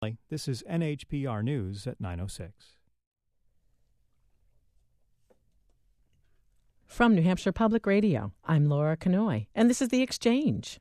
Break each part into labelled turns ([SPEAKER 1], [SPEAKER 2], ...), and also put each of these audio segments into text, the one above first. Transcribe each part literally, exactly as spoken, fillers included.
[SPEAKER 1] This is N H P R News at nine oh six.
[SPEAKER 2] From New Hampshire Public Radio, I'm Laura Kanoy, and this is The Exchange.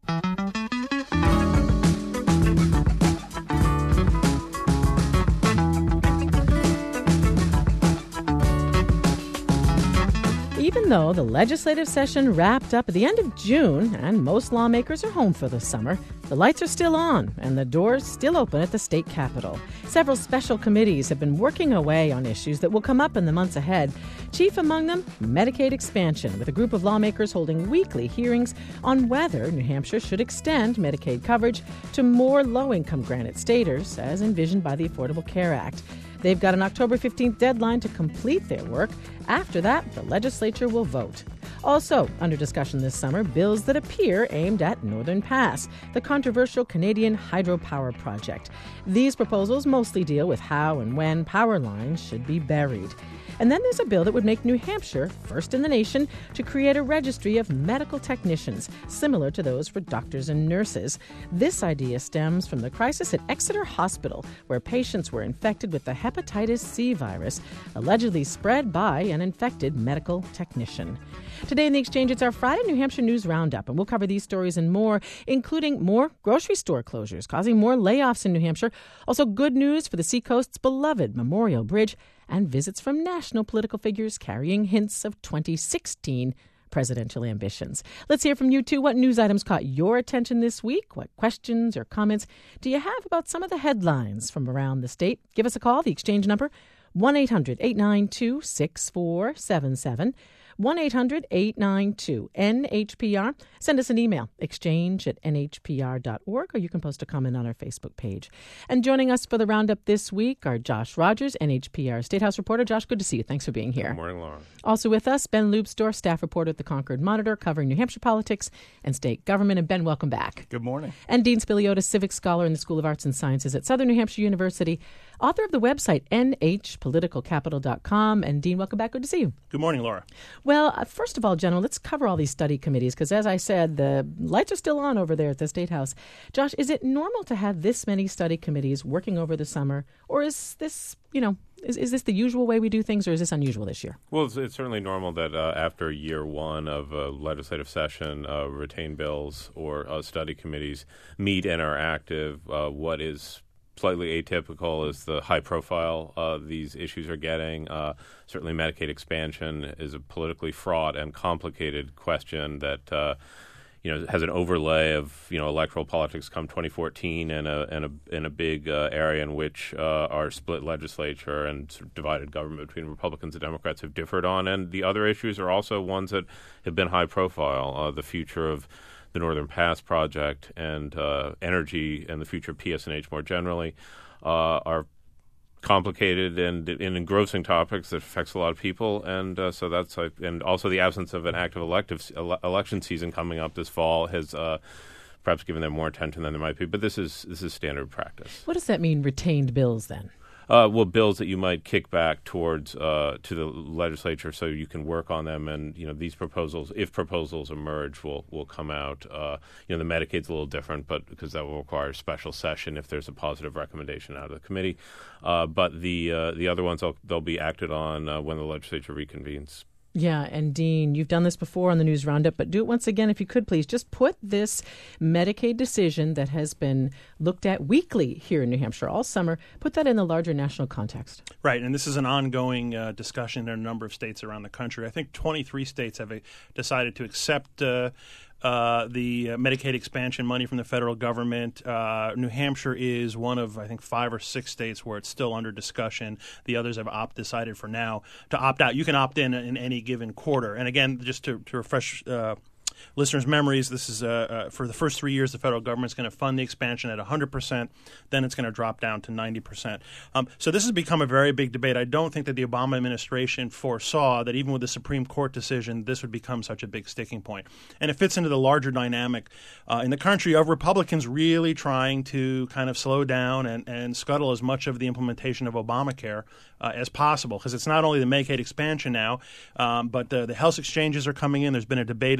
[SPEAKER 2] Even though the legislative session wrapped up at the end of June and most lawmakers are home for the summer, the lights are still on and the doors still open at the state capitol. Several special committees have been working away on issues that will come up in the months ahead. Chief among them, Medicaid expansion, with a group of lawmakers holding weekly hearings on whether New Hampshire should extend Medicaid coverage to more low-income granite staters, as envisioned by the Affordable Care Act. They've got an October fifteenth deadline to complete their work. After that, the legislature will vote. Also under discussion this summer, bills that appear aimed at Northern Pass, the controversial Canadian hydropower project. These proposals mostly deal with how and when power lines should be buried. And then there's a bill that would make New Hampshire first in the nation to create a registry of medical technicians, similar to those for doctors and nurses. This idea stems from the crisis at Exeter Hospital, where patients were infected with the hepatitis C virus, allegedly spread by an infected medical technician. Today in The Exchange, it's our Friday New Hampshire News Roundup, and we'll cover these stories and more, including more grocery store closures, causing more layoffs in New Hampshire. Also, good news for the Seacoast's beloved Memorial Bridge, and visits from national political figures carrying hints of twenty sixteen presidential ambitions. Let's hear from you, too. What news items caught your attention this week? What questions or comments do you have about some of the headlines from around the state? Give us a call. The Exchange number, one eight hundred eight nine two six four seven seven. one eight hundred eight nine two N H P R. Send us an email, exchange at N H P R dot org, or you can post a comment on our Facebook page. And joining us for the roundup this week are Josh Rogers, N H P R State House reporter. Josh, good to see you. Thanks for being here.
[SPEAKER 3] Good morning, Laura.
[SPEAKER 2] Also with us, Ben Lubsdorf, staff reporter at the Concord Monitor, covering New Hampshire politics and state government. And Ben, welcome back.
[SPEAKER 4] Good morning.
[SPEAKER 2] And Dean Spiliotis, civics scholar in the School of Arts and Sciences at Southern New Hampshire University, author of the website N H political capital dot com. And Dean, welcome back. Good to see you.
[SPEAKER 4] Good morning, Laura.
[SPEAKER 2] Well, uh, first of all, gentlemen, let's cover all these study committees because, as I said, the lights are still on over there at the State House. Josh, is it normal to have this many study committees working over the summer, or is this, you know, is, is this the usual way we do things, or is this unusual this year?
[SPEAKER 3] Well, it's, it's certainly normal that uh, after year one of a legislative session, uh, retained bills or uh, study committees meet and are active. Uh, what is slightly atypical is the high profile uh, these issues are getting. Uh, certainly Medicaid expansion is a politically fraught and complicated question that uh, you know has an overlay of you know electoral politics come twenty fourteen and a and a, and a big uh, area in which uh, our split legislature and sort of divided government between Republicans and Democrats have differed on. And the other issues are also ones that have been high profile. Uh, the future of the Northern Pass project and uh, energy and the future of P S N H more generally uh, are complicated and, and engrossing topics that affects a lot of people, and uh, so that's like, and also the absence of an active elective ele- election season coming up this fall has uh, perhaps given them more attention than there might be. But this is this is standard practice.
[SPEAKER 2] What does that mean, retained bills, then?
[SPEAKER 3] Uh, well, bills that you might kick back towards uh, to the legislature so you can work on them, and you know these proposals, if proposals emerge, will will come out. Uh, you know, the Medicaid's a little different, but because that will require a special session if there's a positive recommendation out of the committee. Uh, but the uh, the other ones they'll, they'll be acted on uh, when the legislature reconvenes.
[SPEAKER 2] Yeah, and Dean, you've done this before on the News Roundup, but do it once again if you could, please. Just put this Medicaid decision that has been looked at weekly here in New Hampshire all summer, put that in the larger national context.
[SPEAKER 4] Right, and this is an ongoing uh, discussion in a number of states around the country. I think twenty-three states have uh, decided to accept uh, uh, the uh, Medicaid expansion money from the federal government. Uh, New Hampshire is one of, I think, five or six states where it's still under discussion. The others have opt decided for now to opt out. You can opt in in any given quarter. And again, just to, to refresh uh, listeners' memories, this is uh, uh, for the first three years, the federal government is going to fund the expansion at one hundred percent. Then it's going to drop down to ninety percent. Um, so this has become a very big debate. I don't think that the Obama administration foresaw that even with the Supreme Court decision, this would become such a big sticking point. And it fits into the larger dynamic uh, in the country of Republicans really trying to kind of slow down and, and scuttle as much of the implementation of Obamacare uh, as possible. Because it's not only the Medicaid expansion now, um, but the, the health exchanges are coming in. There's been a debate in the state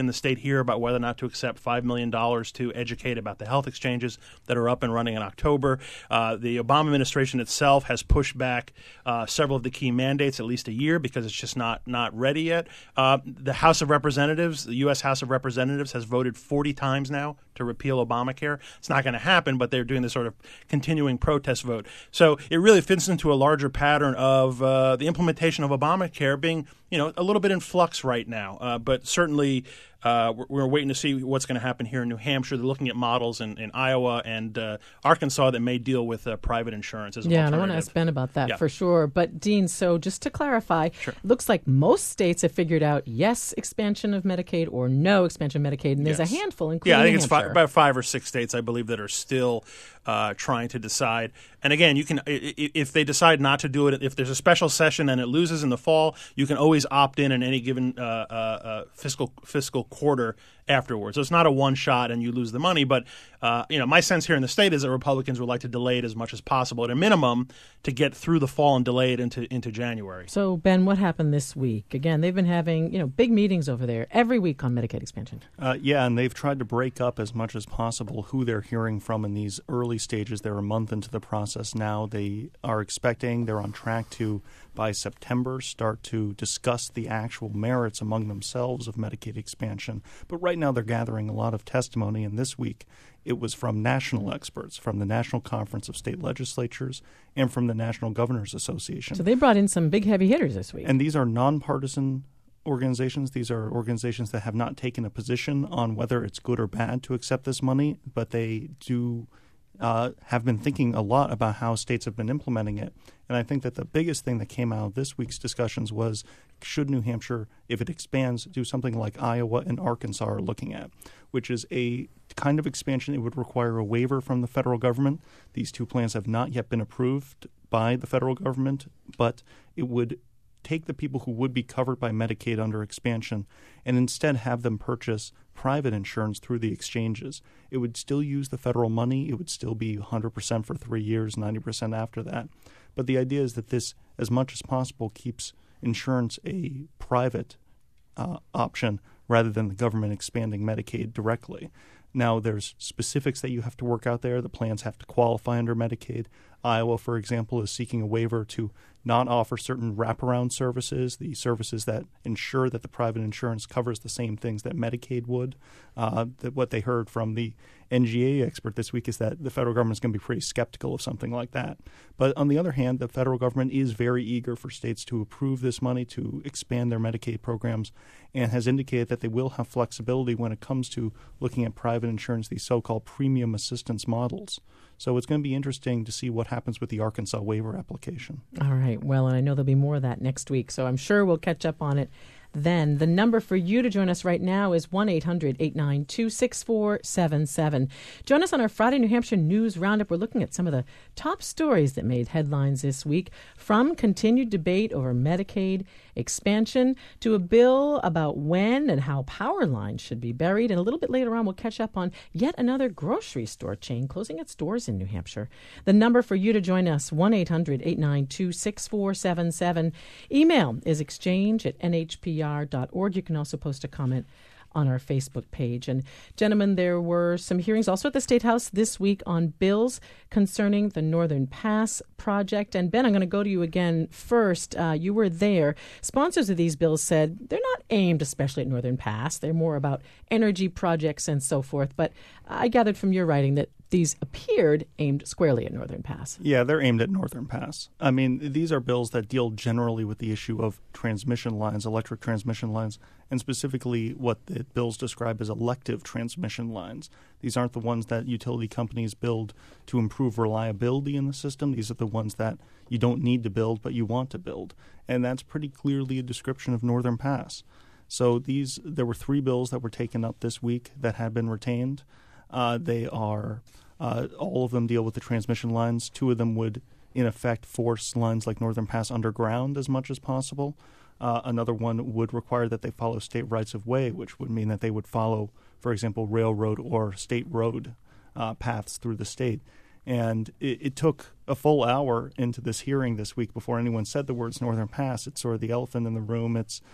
[SPEAKER 4] here about whether or not to accept five million dollars to educate about the health exchanges that are up and running in October. Uh, the Obama administration itself has pushed back uh, several of the key mandates at least a year because it's just not, not ready yet. Uh, the House of Representatives, the U S House of Representatives, has voted forty times now to repeal Obamacare. It's not going to happen, but they're doing this sort of continuing protest vote. So it really fits into a larger pattern of uh, the implementation of Obamacare being, you know, a little bit in flux right now. Uh, but certainly uh, we're, we're waiting to see what's going to happen here in New Hampshire. They're looking at models in, in Iowa and uh, Arkansas that may deal with uh, private insurance as an
[SPEAKER 2] yeah,
[SPEAKER 4] alternative.
[SPEAKER 2] and I want to ask Ben about that
[SPEAKER 4] yeah.
[SPEAKER 2] for sure. But, Dean, so just to clarify,
[SPEAKER 4] sure.
[SPEAKER 2] it looks like most states have figured out yes expansion of Medicaid or no expansion of Medicaid, and there's
[SPEAKER 4] yes.
[SPEAKER 2] a handful, including
[SPEAKER 4] Yeah, I think
[SPEAKER 2] New
[SPEAKER 4] it's
[SPEAKER 2] Hampshire.
[SPEAKER 4] fi- about five or six states, I believe, that are still uh, trying to decide. And again, you can if they decide not to do it, if there's a special session and it loses in the fall, you can always opt in in any given uh, uh, uh, fiscal fiscal quarter afterwards. So it's not a one shot and you lose the money. But uh, you know, my sense here in the state is that Republicans would like to delay it as much as possible, at a minimum, to get through the fall and delay it into into January.
[SPEAKER 2] So, Ben, what happened this week? Again, they've been having you know big meetings over there every week on Medicaid expansion.
[SPEAKER 5] Uh, yeah, and they've tried to break up as much as possible who they're hearing from in these early stages. They're a month into the process now. They are expecting, they're on track to, by September, start to discuss the actual merits among themselves of Medicaid expansion. But right now they're gathering a lot of testimony, and this week it was from national experts, from the National Conference of State Legislatures and from the National Governors Association.
[SPEAKER 2] So they brought in some big heavy hitters this week.
[SPEAKER 5] And these are nonpartisan organizations. These are organizations that have not taken a position on whether it's good or bad to accept this money, but they do uh, have been thinking a lot about how states have been implementing it. And I think that the biggest thing that came out of this week's discussions was, should New Hampshire, if it expands, do something like Iowa and Arkansas are looking at, which is a kind of expansion. It would require a waiver from the federal government. These two plans have not yet been approved by the federal government, but it would take the people who would be covered by Medicaid under expansion and instead have them purchase private insurance through the exchanges. It would still use the federal money. It would still be one hundred percent for three years, ninety percent after that. But the idea is that this, as much as possible, keeps insurance a private uh, option rather than the government expanding Medicaid directly. Now, there's specifics that you have to work out there. The plans have to qualify under Medicaid. Iowa, for example, is seeking a waiver to not offer certain wraparound services, the services that ensure that the private insurance covers the same things that Medicaid would. Uh, that what they heard from the N G A expert this week is that the federal government is going to be pretty skeptical of something like that. But on the other hand, the federal government is very eager for states to approve this money to expand their Medicaid programs and has indicated that they will have flexibility when it comes to looking at private insurance, these so-called premium assistance models. So it's going to be interesting to see what happens with the Arkansas waiver application.
[SPEAKER 2] All right. Well, and I know there'll be more of that next week, so I'm sure we'll catch up on it then. The number for you to join us right now is one eight hundred eight nine two six four seven seven. Join us on our Friday New Hampshire News Roundup. We're looking at some of the top stories that made headlines this week, from continued debate over Medicaid expansion to a bill about when and how power lines should be buried. And a little bit later on, we'll catch up on yet another grocery store chain closing its doors in New Hampshire. The number for you to join us, one eight hundred eight nine two six four seven seven. Email is exchange at n h p r dot org. You can also post a comment on our Facebook page. And gentlemen, there were some hearings also at the State House this week on bills concerning the Northern Pass project. And Ben, I'm going to go to you again first. Uh, you were there. Sponsors of these bills said they're not aimed especially at Northern Pass. They're more about energy projects and so forth. But I gathered from your writing that these appeared aimed squarely at Northern Pass.
[SPEAKER 5] Yeah, they're aimed at Northern Pass. I mean, these are bills that deal generally with the issue of transmission lines, electric transmission lines, and specifically what the bills describe as elective transmission lines. These aren't the ones that utility companies build to improve reliability in the system. These are the ones that you don't need to build, but you want to build. And that's pretty clearly a description of Northern Pass. So these, there were three bills that were taken up this week that have been retained. Uh, they are, uh, all of them deal with the transmission lines. Two of them would, in effect, force lines like Northern Pass underground as much as possible. Uh, another one would require that they follow state rights of way, which would mean that they would follow, for example, railroad or state road uh, paths through the state. And it, it took a full hour into this hearing this week before anyone said the words Northern Pass. It's sort of the elephant in the room. It's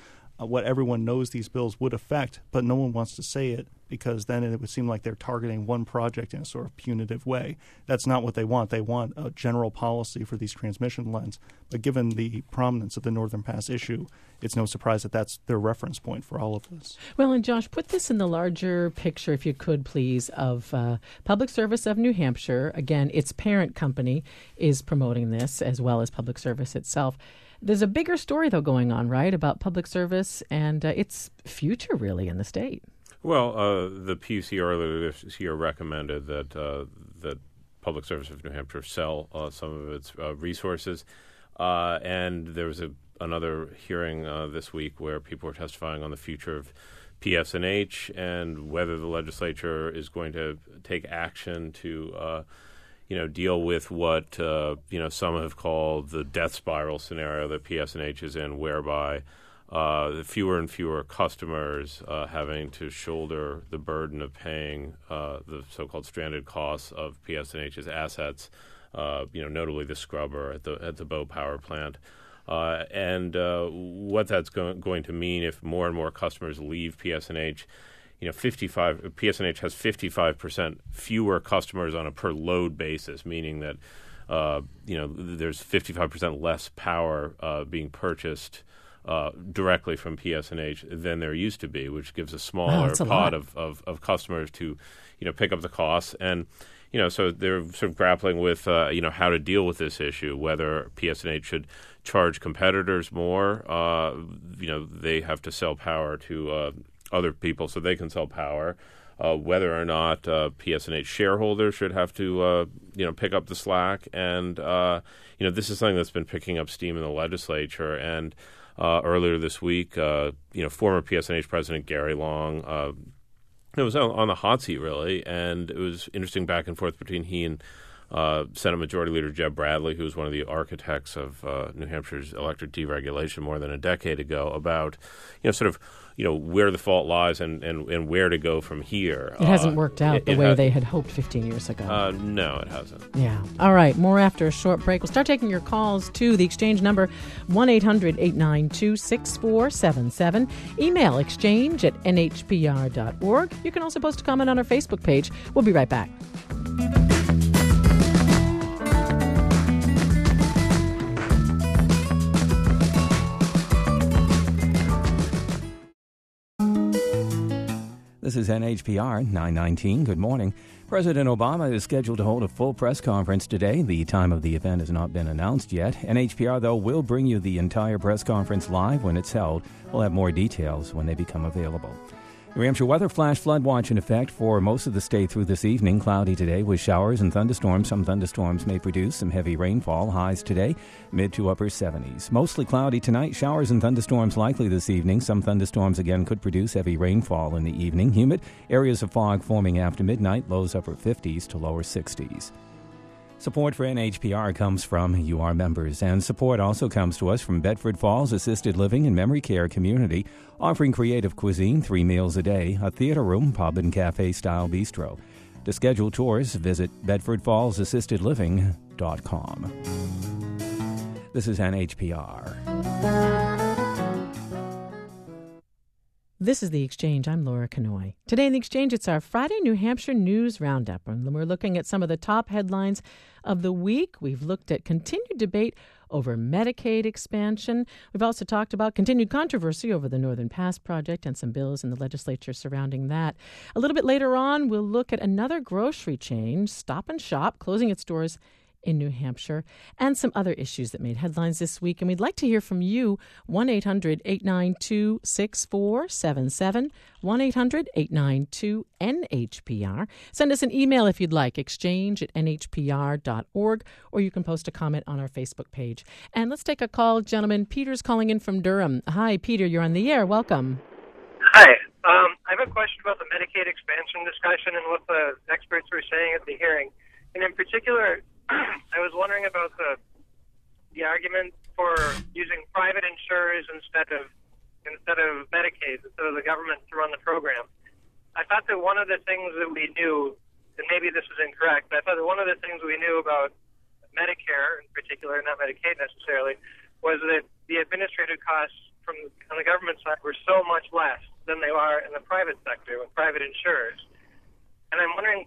[SPEAKER 5] uh, what everyone knows these bills would affect, but no one wants to say it because then it would seem like they're targeting one project in a sort of punitive way. That's not what they want. They want a general policy for these transmission lines. But given the prominence of the Northern Pass issue, it's no surprise that that's their reference point for all of this.
[SPEAKER 2] Well, and Josh, put this in the larger picture, if you could, please, of uh, Public Service of New Hampshire. Again, its parent company is promoting this as well as Public Service itself. There's a bigger story, though, going on, right, about Public Service and uh, its future, really, in the state.
[SPEAKER 3] Well, uh, the P U C earlier this year recommended that uh, that Public Service of New Hampshire sell uh, some of its uh, resources, uh, and there was a, another hearing uh, this week where people were testifying on the future of P S N H and whether the legislature is going to take action to, uh, you know, deal with what uh, you know some have called the death spiral scenario that P S N H is in, whereby Uh, fewer and fewer customers uh, having to shoulder the burden of paying uh, the so-called stranded costs of P S N H's assets, uh, you know, notably the scrubber at the at the Bow Power Plant. Uh, and uh, what that's go- going to mean if more and more customers leave P S N H, you know, fifty-five P S N H has fifty-five percent fewer customers on a per load basis, meaning that, uh, you know, there's fifty-five percent less power uh, being purchased Uh, directly from P S N H than there used to be, which gives a smaller
[SPEAKER 2] wow, a
[SPEAKER 3] pot of, of, of customers to, you know, pick up the costs. And, you know, so they're sort of grappling with, uh, you know, how to deal with this issue, whether P S N H should charge competitors more. Uh, you know, they have to sell power to uh, other people so they can sell power. Uh, whether or not uh, P S N H shareholders should have to, uh, you know, pick up the slack. And, uh, you know, this is something that's been picking up steam in the legislature. And Uh, earlier this week, uh, you know, former P S N H President Gary Long, uh, it was on, on the hot seat, really, and it was interesting back and forth between he and uh, Senate Majority Leader Jeb Bradley, who was one of the architects of uh, New Hampshire's electric deregulation more than a decade ago, about, you know, sort of, you know, where the fault lies and, and, and where to go from here.
[SPEAKER 2] It hasn't
[SPEAKER 3] uh,
[SPEAKER 2] worked out
[SPEAKER 3] it,
[SPEAKER 2] the
[SPEAKER 3] it
[SPEAKER 2] way
[SPEAKER 3] ha-
[SPEAKER 2] they had hoped fifteen years ago.
[SPEAKER 3] Uh, no, it hasn't.
[SPEAKER 2] Yeah. All right. More after a short break. We'll start taking your calls to the Exchange number, one eight hundred eight nine two six four seven seven. Email exchange at n h p r dot org. You can also post a comment on our Facebook page. We'll be right back.
[SPEAKER 6] This is N H P R nine nineteen. Good morning. President Obama is scheduled to hold a full press conference today. The time of the event has not been announced yet. N H P R, though, will bring you the entire press conference live when it's held. We'll have more details when they become available. New Hampshire weather flash flood watch in effect for most of the state through this evening. Cloudy today with showers and thunderstorms. Some thunderstorms may produce some heavy rainfall. Highs today, mid to upper seventies. Mostly cloudy tonight. Showers and thunderstorms likely this evening. Some thunderstorms again could produce heavy rainfall in the evening. Humid. Areas of fog forming after midnight. Lows upper fifties to lower sixties. Support for N H P R comes from you, our members, and support also comes to us from Bedford Falls Assisted Living and Memory Care Community, offering creative cuisine three meals a day, a theater room, pub and cafe-style bistro. To schedule tours, visit bedford falls assisted living dot com. This is N H P R.
[SPEAKER 2] This is The Exchange. I'm Laura Kanoy. Today in The Exchange, it's our Friday New Hampshire News Roundup, and we're looking at some of the top headlines of the week. We've looked at continued debate over Medicaid expansion. We've also talked about continued controversy over the Northern Pass project and some bills in the legislature surrounding that. A little bit later on, we'll look at another grocery chain, Stop and Shop, closing its doors in New Hampshire, and some other issues that made headlines this week. And we'd like to hear from you, one eight hundred eight nine two six four seven seven, one eight hundred eight nine two N H P R. Send us an email if you'd like, exchange at n h p r dot org, or you can post a comment on our Facebook page. And let's take a call, gentlemen. Peter's calling in from Durham. Hi, Peter, you're on the air. Welcome.
[SPEAKER 7] Hi. Um, I have a question about the Medicaid expansion discussion and what the experts were saying at the hearing. And in particular, I was wondering about the the argument for using private insurers instead of instead of Medicaid, instead of the government to run the program. I thought that one of the things that we knew, and maybe this is incorrect, but I thought that one of the things we knew about Medicare in particular, not Medicaid necessarily, was that the administrative costs from on the government side were so much less than they are in the private sector with private insurers. And I'm wondering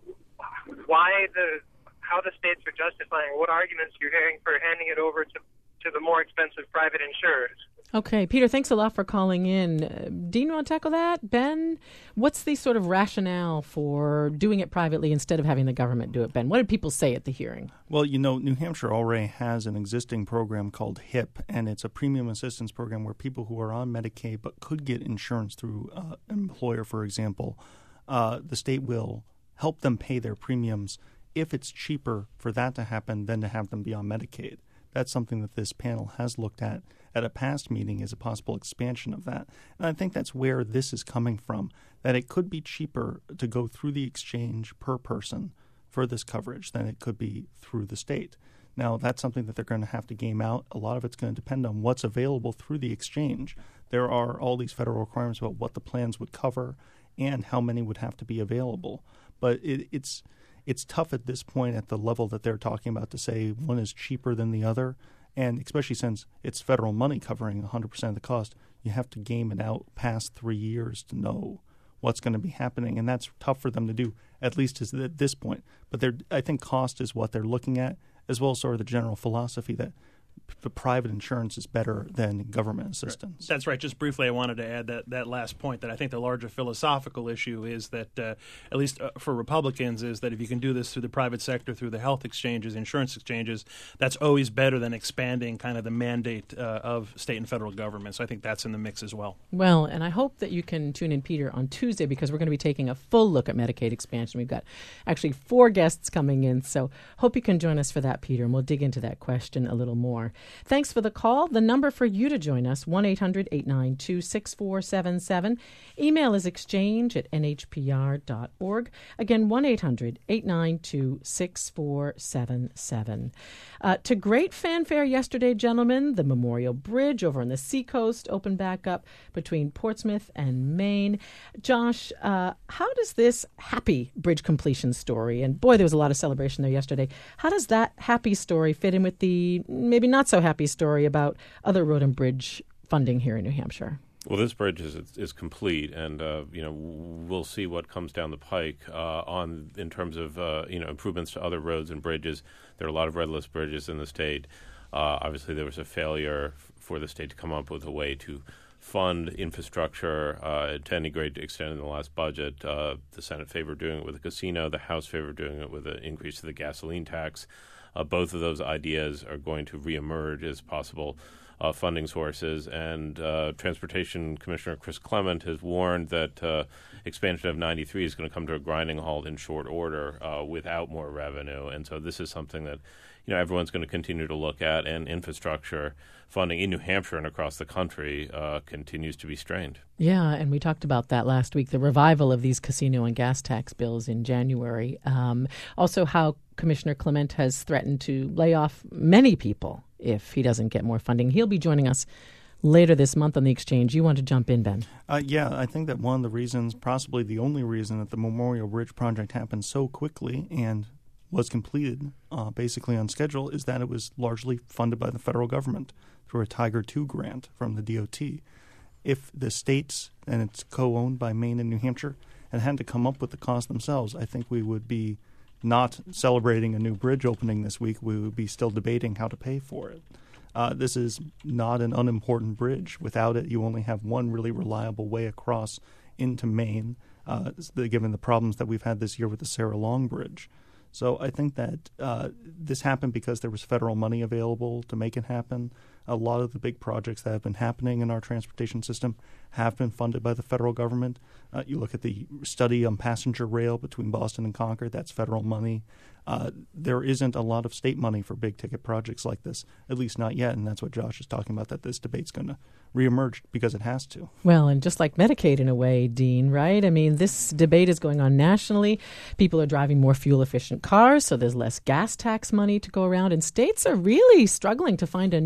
[SPEAKER 7] why the how the states are justifying, what arguments you're hearing for handing it over to, to the more expensive private insurers.
[SPEAKER 2] Okay, Peter, thanks a lot for calling in. Uh, Dean, want to tackle that? Ben, what's the sort of rationale for doing it privately instead of having the government do it, Ben? What did people say at the hearing?
[SPEAKER 5] Well, you know, New Hampshire already has an existing program called HIP, and it's a premium assistance program where people who are on Medicaid but could get insurance through uh, an employer, for example, uh, the state will help them pay their premiums if it's cheaper for that to happen than to have them be on Medicaid. That's something that this panel has looked at at a past meeting as a possible expansion of that. And I think that's where this is coming from, that it could be cheaper to go through the exchange per person for this coverage than it could be through the state. Now, that's something that they're going to have to game out. A lot of it's going to depend on what's available through the exchange. There are all these federal requirements about what the plans would cover and how many would have to be available. But it, it's it's tough at this point at the level that they're talking about to say one is cheaper than the other. And especially since it's federal money covering one hundred percent of the cost, you have to game it out past three years to know what's going to be happening. And that's tough for them to do, at least at this point. But I think cost is what they're looking at, as well as sort of the general philosophy that the private insurance is better than government assistance.
[SPEAKER 4] That's right. Just briefly, I wanted to add that, that last point, that I think the larger philosophical issue is that, uh, at least uh, for Republicans, is that if you can do this through the private sector, through the health exchanges, insurance exchanges, that's always better than expanding kind of the mandate uh, of state and federal government. So I think that's in the mix as well.
[SPEAKER 2] Well, and I hope that you can tune in, Peter, on Tuesday, because we're going to be taking a full look at Medicaid expansion. We've got actually four guests coming in, so hope you can join us for that, Peter, and we'll dig into that question a little more. Thanks for the call. The number for you to join us, one eight hundred eight nine two six four seven seven. Email is exchange at n h p r dot org. Again, one eight hundred eight nine two six four seven seven. Uh, to great fanfare yesterday, gentlemen, the Memorial Bridge over on the seacoast opened back up between Portsmouth and Maine. Josh, uh, how does this happy bridge completion story, and boy, there was a lot of celebration there yesterday, how does that happy story fit in with the maybe not so happy story about other road and bridge funding here in New Hampshire?
[SPEAKER 3] Well, this bridge is is complete, and uh, you know we'll see what comes down the pike uh, on in terms of uh, you know improvements to other roads and bridges. There are a lot of red list bridges in the state. Uh, obviously, there was a failure f- for the state to come up with a way to fund infrastructure uh, to any great extent in the last budget. Uh, the Senate favored doing it with a casino. The House favored doing it with an increase to the gasoline tax. Uh, both of those ideas are going to reemerge as possible uh, funding sources, and uh, Transportation Commissioner Chris Clement has warned that uh, expansion of ninety-three is going to come to a grinding halt in short order uh, without more revenue. And so this is something that you know everyone's going to continue to look at, and infrastructure funding in New Hampshire and across the country uh, continues to be strained.
[SPEAKER 2] Yeah, and we talked about that last week, the revival of these casino and gas tax bills in January. Um, also how Commissioner Clement has threatened to lay off many people if he doesn't get more funding. He'll be joining us later this month on the exchange. You want to jump in, Ben?
[SPEAKER 5] Uh, yeah, I think that one of the reasons, possibly the only reason, that the Memorial Bridge project happened so quickly and was completed uh, basically on schedule is that it was largely funded by the federal government through a Tiger two grant from the D O T. If the states, and it's co-owned by Maine and New Hampshire, had had to come up with the cost themselves, I think we would be not celebrating a new bridge opening this week. We would be still debating how to pay for it. Uh, this is not an unimportant bridge. Without it, you only have one really reliable way across into Maine, uh, given the problems that we've had this year with the Sarah Long Bridge. So I think that uh, this happened because there was federal money available to make it happen. A lot of the big projects that have been happening in our transportation system have been funded by the federal government. Uh, you look at the study on passenger rail between Boston and Concord, that's federal money. Uh, there isn't a lot of state money for big-ticket projects like this, at least not yet, and that's what Josh is talking about, that this debate's going to reemerge because it has to.
[SPEAKER 2] Well, and just like Medicaid in a way, Dean, right? I mean, this debate is going on nationally. People are driving more fuel-efficient cars, so there's less gas tax money to go around, and states are really struggling to find a new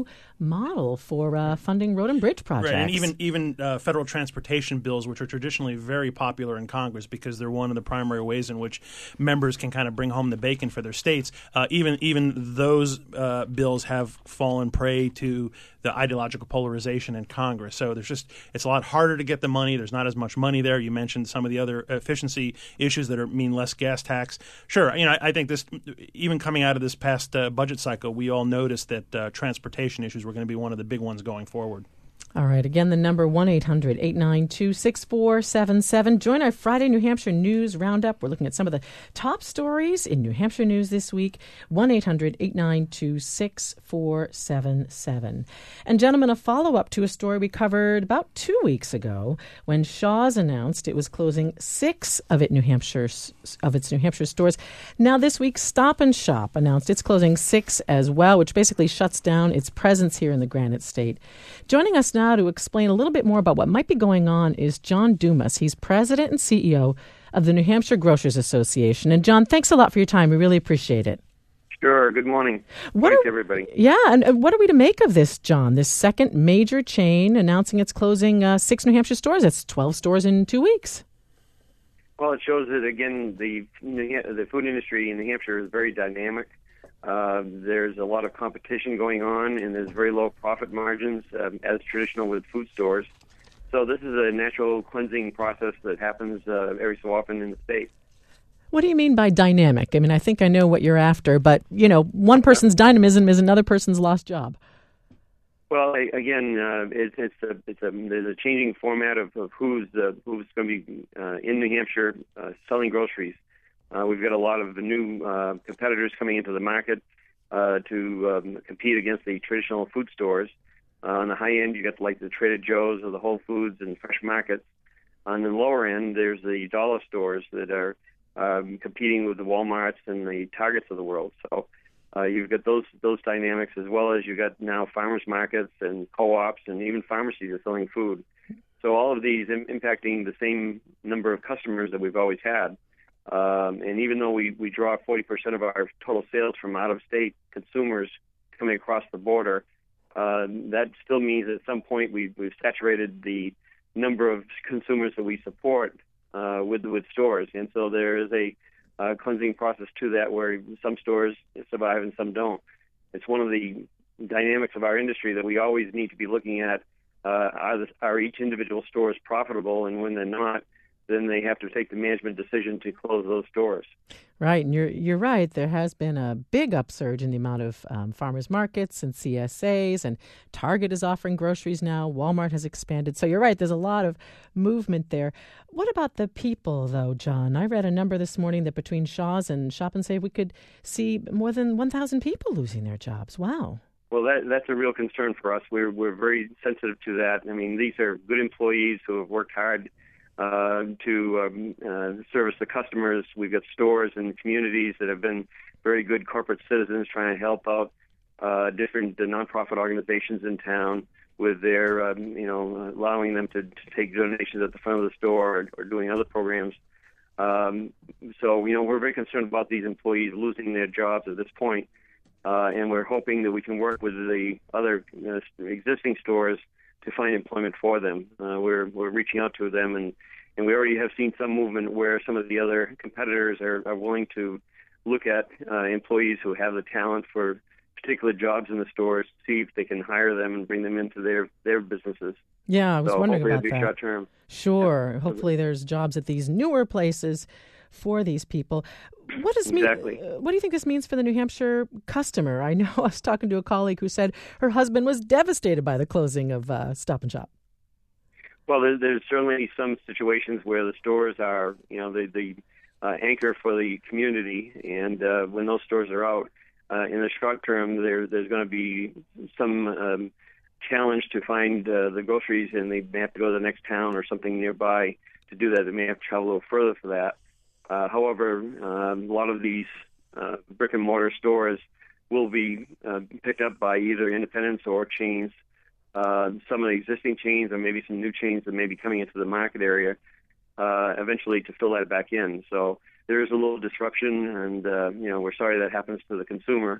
[SPEAKER 2] new model for uh, funding road and bridge projects.
[SPEAKER 4] Right, and even even uh, federal transportation bills, which are traditionally very popular in Congress because they're one of the primary ways in which members can kind of bring home the bacon for their states. Uh, even even those uh, bills have fallen prey to the ideological polarization in Congress. So there's just it's a lot harder to get the money. There's not as much money there. You mentioned some of the other efficiency issues that are, mean less gas tax. Sure, you know I, I think this even coming out of this past uh, budget cycle, we all noticed that uh, transportation issues were going to be one of the big ones going forward.
[SPEAKER 2] All right. Again, the number one eight hundred eight nine two six four seven seven. Join our Friday New Hampshire News Roundup. We're looking at some of the top stories in New Hampshire news this week. one eight hundred eight nine two six four seven seven. And gentlemen, a follow-up to a story we covered about two weeks ago when Shaw's announced it was closing six of it New Hampshire of its New Hampshire stores. Now this week, Stop and Shop announced it's closing six as well, which basically shuts down its presence here in the Granite State. Joining us now to explain a little bit more about what might be going on is John Dumas. He's president and C E O of the New Hampshire Grocers Association. And John, thanks a lot for your time. We really appreciate it.
[SPEAKER 8] Sure. Good morning.
[SPEAKER 2] What
[SPEAKER 8] Thanks,
[SPEAKER 2] are,
[SPEAKER 8] everybody.
[SPEAKER 2] Yeah, and uh, what are we to make of this, John? This second major chain announcing it's closing uh, six New Hampshire stores. That's twelve stores in two weeks.
[SPEAKER 8] Well, it shows that, again, the the food industry in New Hampshire is very dynamic. Uh, there's a lot of competition going on, and there's very low profit margins, um, as traditional with food stores. So this is a natural cleansing process that happens uh, every so often in the state.
[SPEAKER 2] What do you mean by dynamic? I mean, I think I know what you're after, but, you know, one person's dynamism is another person's lost job.
[SPEAKER 8] Well, again, uh, it, it's a it's a there's a changing format of, of who's uh, who's going to be uh, in New Hampshire uh, selling groceries. Uh, we've got a lot of new uh, competitors coming into the market uh, to um, compete against the traditional food stores. Uh, on the high end, you got like the Trader Joe's or the Whole Foods and Fresh Markets. On the lower end, there's the dollar stores that are um, competing with the Walmarts and the Targets of the world. So uh, you've got those those dynamics, as well as you've got now farmers markets and co-ops and even pharmacies are selling food. So all of these im- impacting the same number of customers that we've always had. Um, and even though we, we draw forty percent of our total sales from out-of-state consumers coming across the border, uh, that still means at some point we, we've saturated the number of consumers that we support uh, with with stores. And so there is a uh, cleansing process to that where some stores survive and some don't. It's one of the dynamics of our industry that we always need to be looking at. Uh, are, the, are each individual stores profitable? And when they're not, then they have to take the management decision to close those stores.
[SPEAKER 2] Right, and you're you're right. There has been a big upsurge in the amount of um, farmers markets and C S As, and Target is offering groceries now. Walmart has expanded. So you're right, there's a lot of movement there. What about the people, though, John? I read a number this morning that between Shaw's and Shop and Save, we could see more than one thousand people losing their jobs. Wow.
[SPEAKER 8] Well, that, that's a real concern for us. We're, we're very sensitive to that. I mean, these are good employees who have worked hard Uh, to um, uh, service the customers. We've got stores and communities that have been very good corporate citizens trying to help out uh, different uh, nonprofit organizations in town with their, um, you know, allowing them to, to take donations at the front of the store or, or doing other programs. Um, so, you know, we're very concerned about these employees losing their jobs at this point, uh, and we're hoping that we can work with the other uh, existing stores to find employment for them. Uh, we're we're reaching out to them, and, and we already have seen some movement where some of the other competitors are, are willing to look at uh, employees who have the talent for particular jobs in the stores, see if they can hire them and bring them into their, their businesses.
[SPEAKER 2] Yeah, I was
[SPEAKER 8] so
[SPEAKER 2] wondering
[SPEAKER 8] hopefully
[SPEAKER 2] about
[SPEAKER 8] it'll be
[SPEAKER 2] that.
[SPEAKER 8] Short term.
[SPEAKER 2] Sure.
[SPEAKER 8] Yeah.
[SPEAKER 2] Hopefully there's jobs at these newer places for these people. What does
[SPEAKER 8] exactly.
[SPEAKER 2] mean? What do you think this means for the New Hampshire customer? I know I was talking to a colleague who said her husband was devastated by the closing of uh, Stop and Shop.
[SPEAKER 8] Well, there, there's certainly some situations where the stores are, you know, the, the uh, anchor for the community, and uh, when those stores are out, uh, in the short term, there, there's going to be some um, challenge to find uh, the groceries, and they may have to go to the next town or something nearby to do that. They may have to travel a little further for that. Uh, however, um, a lot of these uh, brick and mortar stores will be uh, picked up by either independents or chains. Uh, some of the existing chains, or maybe some new chains that may be coming into the market area, uh, eventually to fill that back in. So there is a little disruption, and uh, you know, we're sorry that happens to the consumer.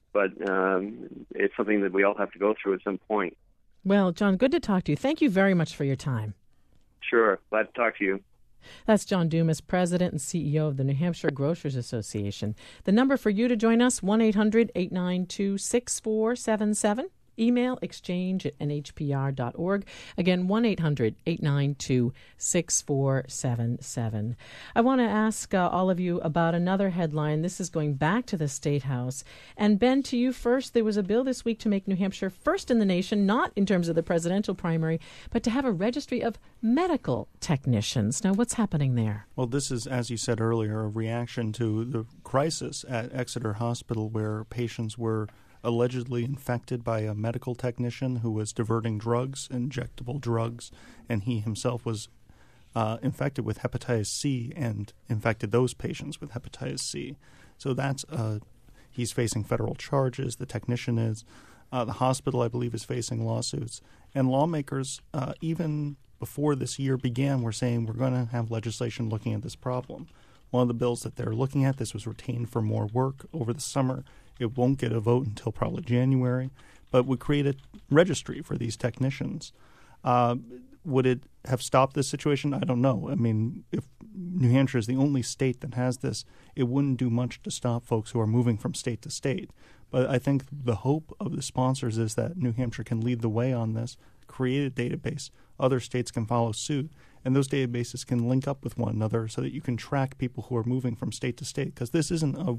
[SPEAKER 8] but um, it's something that we all have to go through at some point.
[SPEAKER 2] Well, John, good to talk to you. Thank you very much for your time.
[SPEAKER 8] Sure. Glad to talk to you.
[SPEAKER 2] That's John Dumas, President and C E O of the New Hampshire Grocers Association. The number for you to join us, one eight hundred eight nine two six four seven seven. Email exchange at n h p r dot org. Again, one eight hundred eight nine two six four seven seven. I want to ask uh, all of you about another headline. This is going back to the State House. And Ben, to you first, there was a bill this week to make New Hampshire first in the nation, not in terms of the presidential primary, but to have a registry of medical technicians. Now, what's happening there?
[SPEAKER 5] Well, this is, as you said earlier, a reaction to the crisis at Exeter Hospital where patients were allegedly infected by a medical technician who was diverting drugs, injectable drugs, and he himself was uh, infected with hepatitis C and infected those patients with hepatitis C. So that's uh, he's facing federal charges. The technician is. Uh, the hospital, I believe, is facing lawsuits. And lawmakers, uh, even before this year began, were saying we're going to have legislation looking at this problem. One of the bills that they're looking at, this was retained for more work over the summer. It won't get a vote until probably January, but would create a registry for these technicians. Uh, would it have stopped this situation? I don't know. I mean, if New Hampshire is the only state that has this, it wouldn't do much to stop folks who are moving from state to state. But I think the hope of the sponsors is that New Hampshire can lead the way on this, create a database, other states can follow suit, and those databases can link up with one another so that you can track people who are moving from state to state, because this isn't a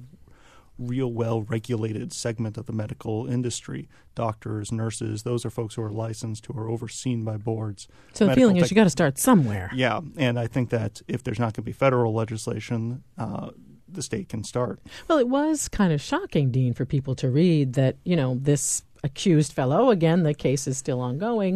[SPEAKER 5] real well-regulated segment of the medical industry. Doctors, nurses, those are folks who are licensed, who are overseen by boards.
[SPEAKER 2] So the feeling tech- is you got to start somewhere.
[SPEAKER 5] Yeah, and I think that if there's not going to be federal legislation, uh, the state can start.
[SPEAKER 2] Well, it was kind of shocking, Dean, for people to read that, you know, this accused fellow, again, the case is still ongoing,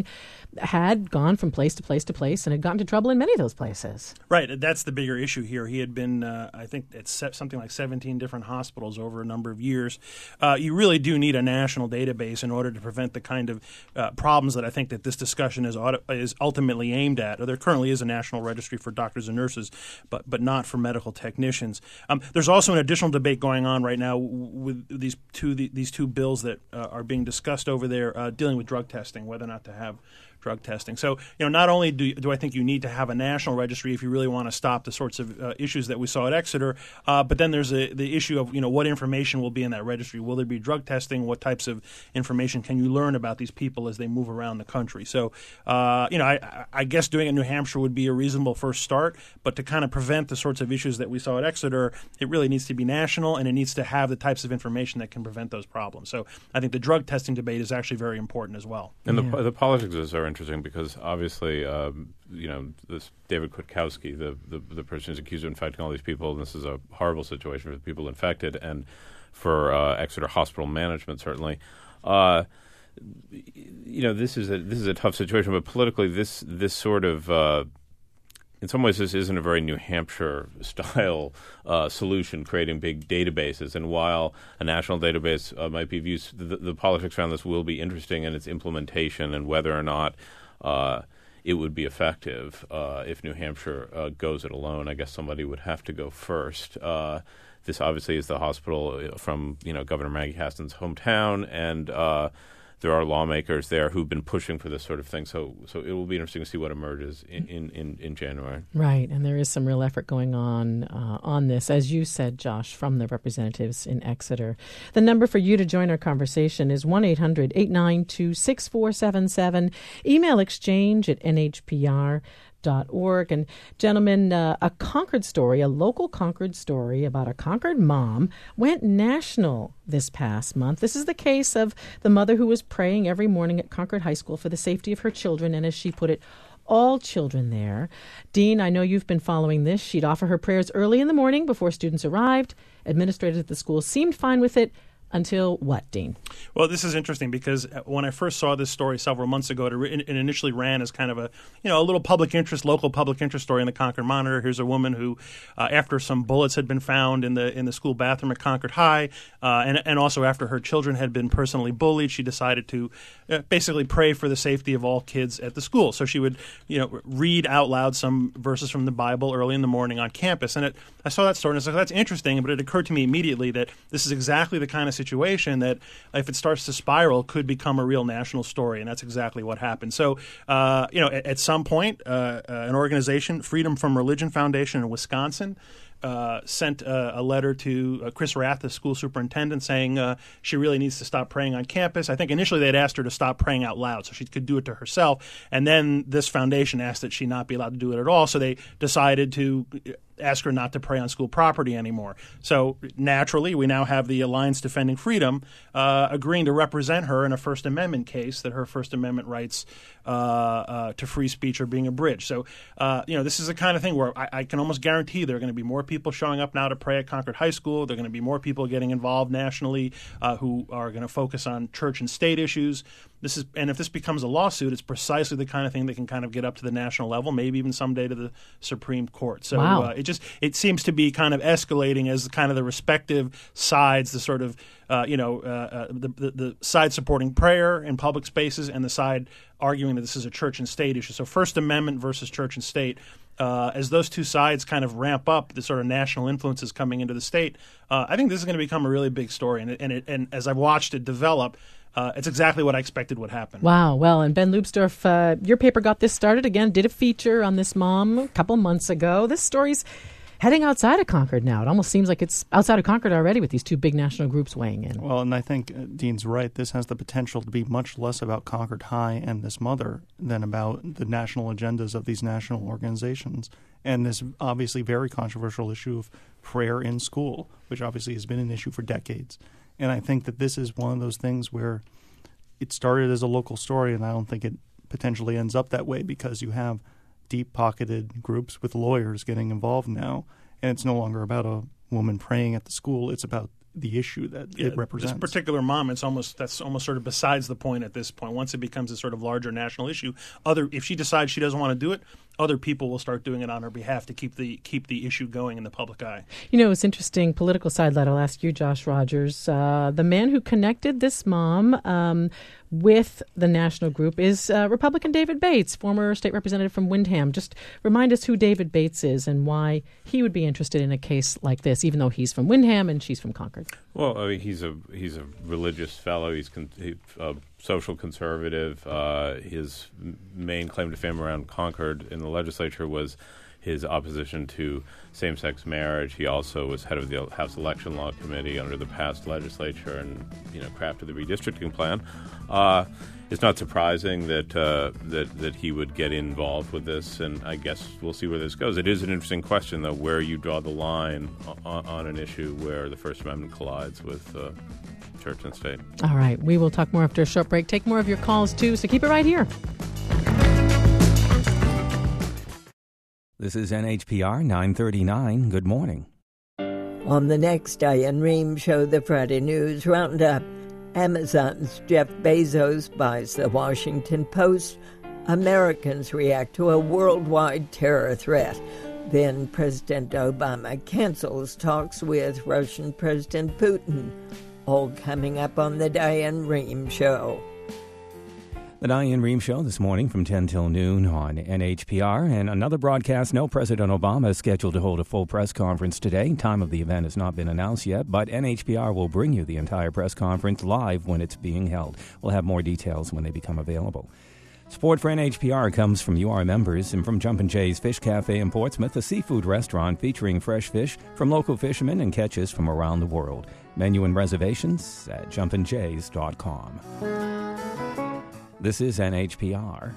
[SPEAKER 2] had gone from place to place to place and had gotten into trouble in many of those places.
[SPEAKER 4] Right. That's the bigger issue here. He had been, uh, I think, at something like seventeen different hospitals over a number of years. Uh, you really do need a national database in order to prevent the kind of uh, problems that I think that this discussion is auto- is ultimately aimed at. There currently is a national registry for doctors and nurses, but but not for medical technicians. Um, there's also an additional debate going on right now with these two the, these two bills that uh, are being discussed over there uh, dealing with drug testing, whether or not to have drug testing. So, you know, not only do, do I think you need to have a national registry if you really want to stop the sorts of uh, issues that we saw at Exeter, uh, but then there's a, the issue of, you know, what information will be in that registry. Will there be drug testing? What types of information can you learn about these people as they move around the country? So, uh, you know, I, I guess doing it in New Hampshire would be a reasonable first start, but to kind of prevent the sorts of issues that we saw at Exeter, it really needs to be national, and it needs to have the types of information that can prevent those problems. So I think the drug testing debate is actually very important as well.
[SPEAKER 3] And
[SPEAKER 2] yeah.
[SPEAKER 3] the, the politics are interesting because obviously, um, you know, this David Kwiatkowski, the, the the person who's accused of infecting all these people, and this is a horrible situation for the people infected and for uh, Exeter Hospital management, certainly. Uh, you know, this is a this is a tough situation, but politically, this this sort of uh, in some ways, this isn't a very New Hampshire-style uh, solution, creating big databases. And while a national database uh, might be viewed, the, the politics around this will be interesting in its implementation and whether or not uh, it would be effective. Uh, if New Hampshire uh, goes it alone, I guess somebody would have to go first. Uh, this obviously is the hospital from, you know, Governor Maggie Hassan's hometown, and uh, there are lawmakers there who've been pushing for this sort of thing. So so it will be interesting to see what emerges in, in, in, in January.
[SPEAKER 2] Right, and there is some real effort going on uh, on this, as you said, Josh, from the representatives in Exeter. The number for you to join our conversation is one eight hundred eight nine two six four seven seven. Email exchange at n h p r dot org. And gentlemen, uh, a Concord story, a local Concord story about a Concord mom went national this past month. This is the case of the mother who was praying every morning at Concord High School for the safety of her children, and as she put it, all children there. Dean, I know you've been following this. She'd offer her prayers early in the morning before students arrived. Administrators at the school seemed fine with it. Until what, Dean?
[SPEAKER 4] Well, this is interesting because when I first saw this story several months ago, it initially ran as kind of a, you know, a little public interest, local public interest story in the Concord Monitor. Here's a woman who, uh, after some bullets had been found in the in the school bathroom at Concord High, uh, and and also after her children had been personally bullied, she decided to uh, basically pray for the safety of all kids at the school. So she would, you know, read out loud some verses from the Bible early in the morning on campus. And it, I saw that story and I was like, that's interesting, but it occurred to me immediately that this is exactly the kind of situation situation that, if it starts to spiral, could become a real national story, and that's exactly what happened. So, uh, you know, at, at some point, uh, uh, an organization, Freedom from Religion Foundation in Wisconsin, Uh, sent uh, a letter to uh, Chris Rath, the school superintendent, saying uh, she really needs to stop praying on campus. I think initially they'd asked her to stop praying out loud so she could do it to herself. And then this foundation asked that she not be allowed to do it at all. So they decided to ask her not to pray on school property anymore. So naturally, we now have the Alliance Defending Freedom uh, agreeing to represent her in a First Amendment case that her First Amendment rights uh, uh, to free speech are being abridged. So, uh, you know, this is the kind of thing where I, I can almost guarantee there are going to be more people showing up now to pray at Concord High School. There are going to be more people getting involved nationally uh, who are going to focus on church and state issues. This is, and if this becomes a lawsuit, it's precisely the kind of thing that can kind of get up to the national level, maybe even someday to the Supreme Court. So
[SPEAKER 2] wow.
[SPEAKER 4] uh, it just it seems to be kind of escalating as kind of the respective sides, the sort of uh, you know uh, uh, the, the the side supporting prayer in public spaces and the side arguing that this is a church and state issue. So First Amendment versus church and state. Uh, as those two sides kind of ramp up the sort of national influences coming into the state, uh, I think this is going to become a really big story. And it, and, it, and as I've watched it develop, uh, it's exactly what I expected would happen.
[SPEAKER 2] Wow. Well, and Ben Leubsdorf, uh, your paper got this started again, did a feature on this mom a couple months ago. This story's heading outside of Concord now. It almost seems like it's outside of Concord already with these two big national groups weighing in.
[SPEAKER 5] Well, and I think uh, Dean's right. This has the potential to be much less about Concord High and this mother than about the national agendas of these national organizations. And this obviously very controversial issue of prayer in school, which obviously has been an issue for decades. And I think that this is one of those things where it started as a local story, and I don't think it potentially ends up that way because you have deep-pocketed groups with lawyers getting involved now, and it's no longer about a woman praying at the school. It's about the issue that
[SPEAKER 4] yeah,
[SPEAKER 5] it represents.
[SPEAKER 4] This particular mom, it's almost that's almost sort of besides the point at this point. Once it becomes a sort of larger national issue, other if she decides she doesn't want to do it, other people will start doing it on her behalf to keep the keep the issue going in the public eye.
[SPEAKER 2] You know, it's interesting, political side that I'll ask you, Josh Rogers. Uh, the man who connected this mom um, with the national group is uh, Republican David Bates, former state representative from Windham. Just remind us who David Bates is and why he would be interested in a case like this, even though he's from Windham and she's from Concord.
[SPEAKER 3] Well, I mean, he's a he's a religious fellow. He's con- he, a social conservative. Uh, his main claim to fame around Concord in the legislature was his opposition to same-sex marriage. He also was head of the House Election Law Committee under the past legislature, and you know crafted the redistricting plan. Uh, it's not surprising that uh, that that he would get involved with this, and I guess we'll see where this goes. It is an interesting question, though, where you draw the line on, on an issue where the First Amendment collides with uh, church and state.
[SPEAKER 2] All right, we will talk more after a short break. Take more of your calls too, so keep it right here.
[SPEAKER 6] This is N H P R nine thirty-nine. Good morning.
[SPEAKER 9] On the next Diane Rehm Show, the Friday News Roundup, Amazon's Jeff Bezos buys the Washington Post. Americans react to a worldwide terror threat. Then President Obama cancels talks with Russian President Putin. All coming up on the Diane Rehm Show.
[SPEAKER 6] The Diane Rehm Show this morning from ten till noon on N H P R. And another broadcast. No, President Obama is scheduled to hold a full press conference today. Time of the event has not been announced yet, but N H P R will bring you the entire press conference live when it's being held. We'll have more details when they become available. Support for N H P R comes from you, our members, and from Jumpin' Jay's Fish Cafe in Portsmouth, a seafood restaurant featuring fresh fish from local fishermen and catches from around the world. Menu and reservations at jumpin jays dot com. This is N H P R.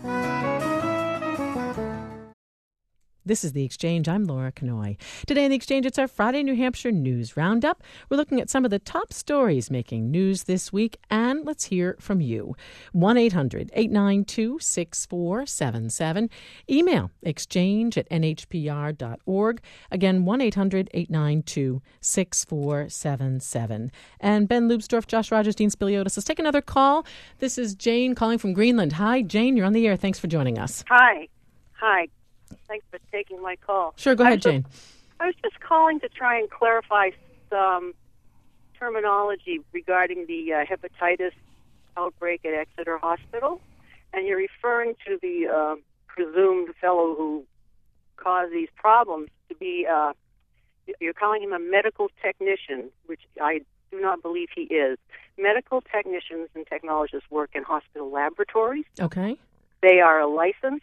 [SPEAKER 2] This is The Exchange. I'm Laura Kanoy. Today in The Exchange, it's our Friday New Hampshire News Roundup. We're looking at some of the top stories making news this week, and let's hear from you. one eight hundred eight nine two six four seven seven. Email exchange at n h p r dot org. Again, one eight hundred eight nine two six four seven seven. And Ben Leubsdorf, Josh Rogers, Dean Spiliotis. Let's take another call. This is Jane calling from Greenland. Hi, Jane. You're on the air. Thanks for joining us.
[SPEAKER 10] Hi. Hi. Thanks for taking my call.
[SPEAKER 2] Sure, go ahead,
[SPEAKER 10] I was
[SPEAKER 2] Jane.
[SPEAKER 10] Just, I was just calling to try and clarify some terminology regarding the uh, hepatitis outbreak at Exeter Hospital. And you're referring to the uh, presumed fellow who caused these problems to be, uh, you're calling him a medical technician, which I do not believe he is. Medical technicians and technologists work in hospital laboratories.
[SPEAKER 2] Okay.
[SPEAKER 10] They are licensed.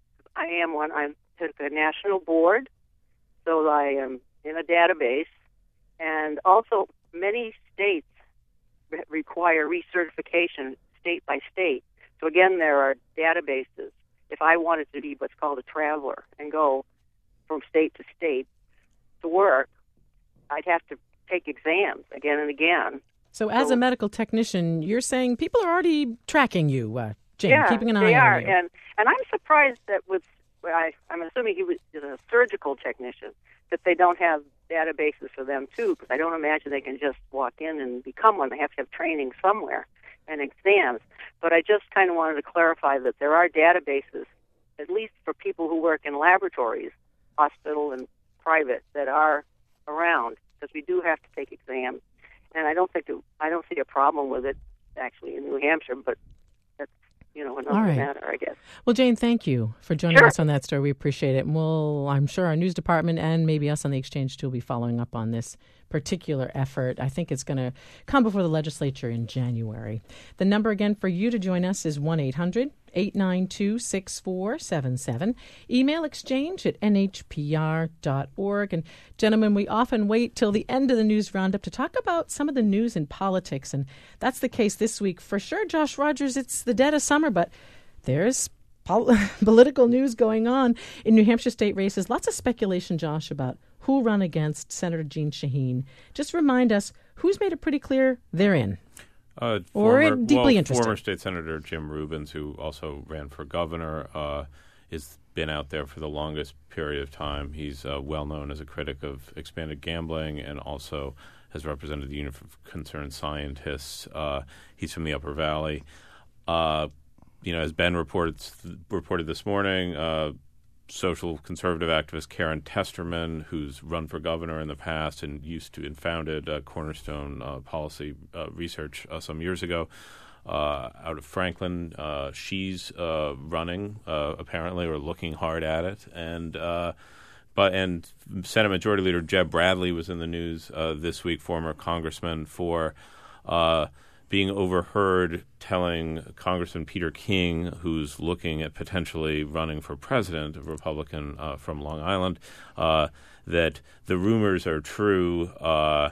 [SPEAKER 10] I am one. I'm to the national board, so I am in a database. And also, many states re- require recertification state by state. So again, there are databases. If I wanted to be what's called a traveler and go from state to state to work, I'd have to take exams again and again.
[SPEAKER 2] So as
[SPEAKER 10] so,
[SPEAKER 2] a medical technician, you're saying people are already tracking you, uh, Jane,
[SPEAKER 10] yeah,
[SPEAKER 2] keeping an eye
[SPEAKER 10] they
[SPEAKER 2] on
[SPEAKER 10] are.
[SPEAKER 2] you.
[SPEAKER 10] And, and I'm surprised that with, well, I, I'm assuming he was a surgical technician, that they don't have databases for them too, because I don't imagine they can just walk in and become one. They have to have training somewhere and exams. But I just kind of wanted to clarify that there are databases, at least for people who work in laboratories, hospital and private, that are around, because we do have to take exams. And I don't think it, I don't see a problem with it actually in New Hampshire, but that's, you know, another
[SPEAKER 2] All right.
[SPEAKER 10] matter, I guess.
[SPEAKER 2] Well, Jane, thank you for joining
[SPEAKER 10] Sure.
[SPEAKER 2] us on that story. We appreciate it. And we'll, I'm sure our news department and maybe us on the Exchange too will be following up on this particular effort. I think it's going to come before the legislature in January. The number again for you to join us is one eight hundred eight nine two six four seven seven. Email exchange at n h p r dot org. And gentlemen, we often wait till the end of the news roundup to talk about some of the news in politics. And that's the case this week. For sure, Josh Rogers, it's the dead of summer, but there's pol- political news going on in New Hampshire state races. Lots of speculation, Josh, about who'll run against Senator Jeanne Shaheen. Just remind us who's made it pretty clear they're in.
[SPEAKER 3] Uh,
[SPEAKER 2] or
[SPEAKER 3] former,
[SPEAKER 2] deeply
[SPEAKER 3] well,
[SPEAKER 2] interested.
[SPEAKER 3] Former State Senator Jim Rubens, who also ran for governor, uh, has been out there for the longest period of time. He's uh, well known as a critic of expanded gambling and also has represented the Union of Concerned Scientists. Uh, he's from the Upper Valley. Uh, you know, as Ben reported reported this morning, uh, social conservative activist Karen Testerman, who's run for governor in the past and used to and founded uh, Cornerstone uh, Policy uh, Research uh, some years ago, uh, out of Franklin. Uh, she's uh, running, uh, apparently, or looking hard at it. And uh, but and Senate Majority Leader Jeb Bradley was in the news uh, this week, former congressman, for uh, being overheard telling Congressman Peter King, who's looking at potentially running for president, a Republican uh, from Long Island, uh, that the rumors are true. Uh,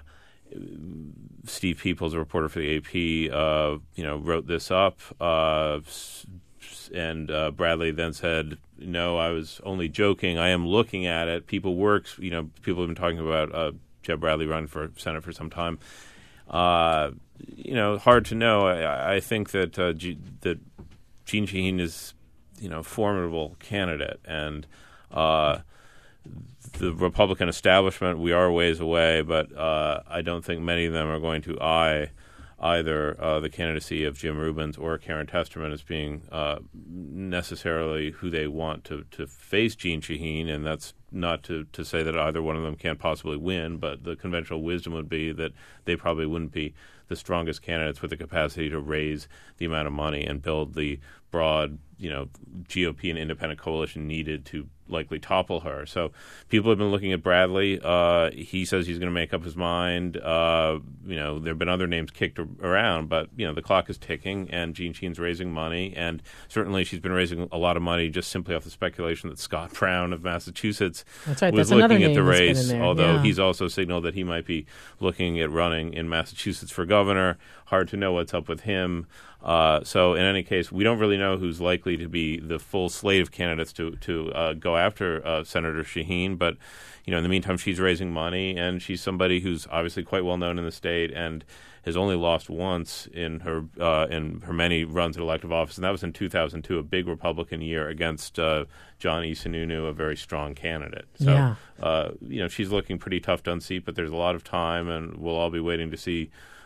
[SPEAKER 3] Steve Peoples, a reporter for the A P, uh, you know, wrote this up, uh, and uh, Bradley then said, "No, I was only joking. I am looking at it. People works. You know, people have been talking about uh, Jeb Bradley running for Senate for some time." Uh, you know, hard to know. I, I think that uh, G- that Jeanne Shaheen is, you know, a formidable candidate, and uh, the Republican establishment, we are a ways away, but uh, I don't think many of them are going to eye either uh, the candidacy of Jim Rubens or Karen Testerman as being uh, necessarily who they want to, to face Jeanne Shaheen, and that's not to, to say that either one of them can't possibly win, but the conventional wisdom would be that they probably wouldn't be the strongest candidates with the capacity to raise the amount of money and build the broad, you know, G O P and independent coalition needed to likely topple her. So people have been looking at Bradley. Uh, he says he's going to make up his mind. Uh, you know, there have been other names kicked around, but, you know, the clock is ticking, and Jeanne Shaheen's raising money, and certainly she's been raising a lot of money just simply off the speculation that Scott Brown of Massachusetts
[SPEAKER 2] That's right.
[SPEAKER 3] was
[SPEAKER 2] That's another
[SPEAKER 3] looking at
[SPEAKER 2] name
[SPEAKER 3] the
[SPEAKER 2] that's been
[SPEAKER 3] race,
[SPEAKER 2] in there.
[SPEAKER 3] although
[SPEAKER 2] Yeah.
[SPEAKER 3] he's also signaled that he might be looking at running in Massachusetts for governor. Hard to know what's up with him. Uh, so in any case, we don't really know who's likely to be the full slate of candidates to to uh, go after uh, Senator Shaheen. But, you know, in the meantime, she's raising money, and she's somebody who's obviously quite well known in the state and has only lost once in her uh, in her many runs at elective office, and that was in two thousand two, a big Republican year against uh, John E. Sununu, a very strong candidate. So,
[SPEAKER 2] Yeah.
[SPEAKER 3] uh, you know, she's looking pretty tough to unseat, but there's a lot of time, and we'll all be waiting to see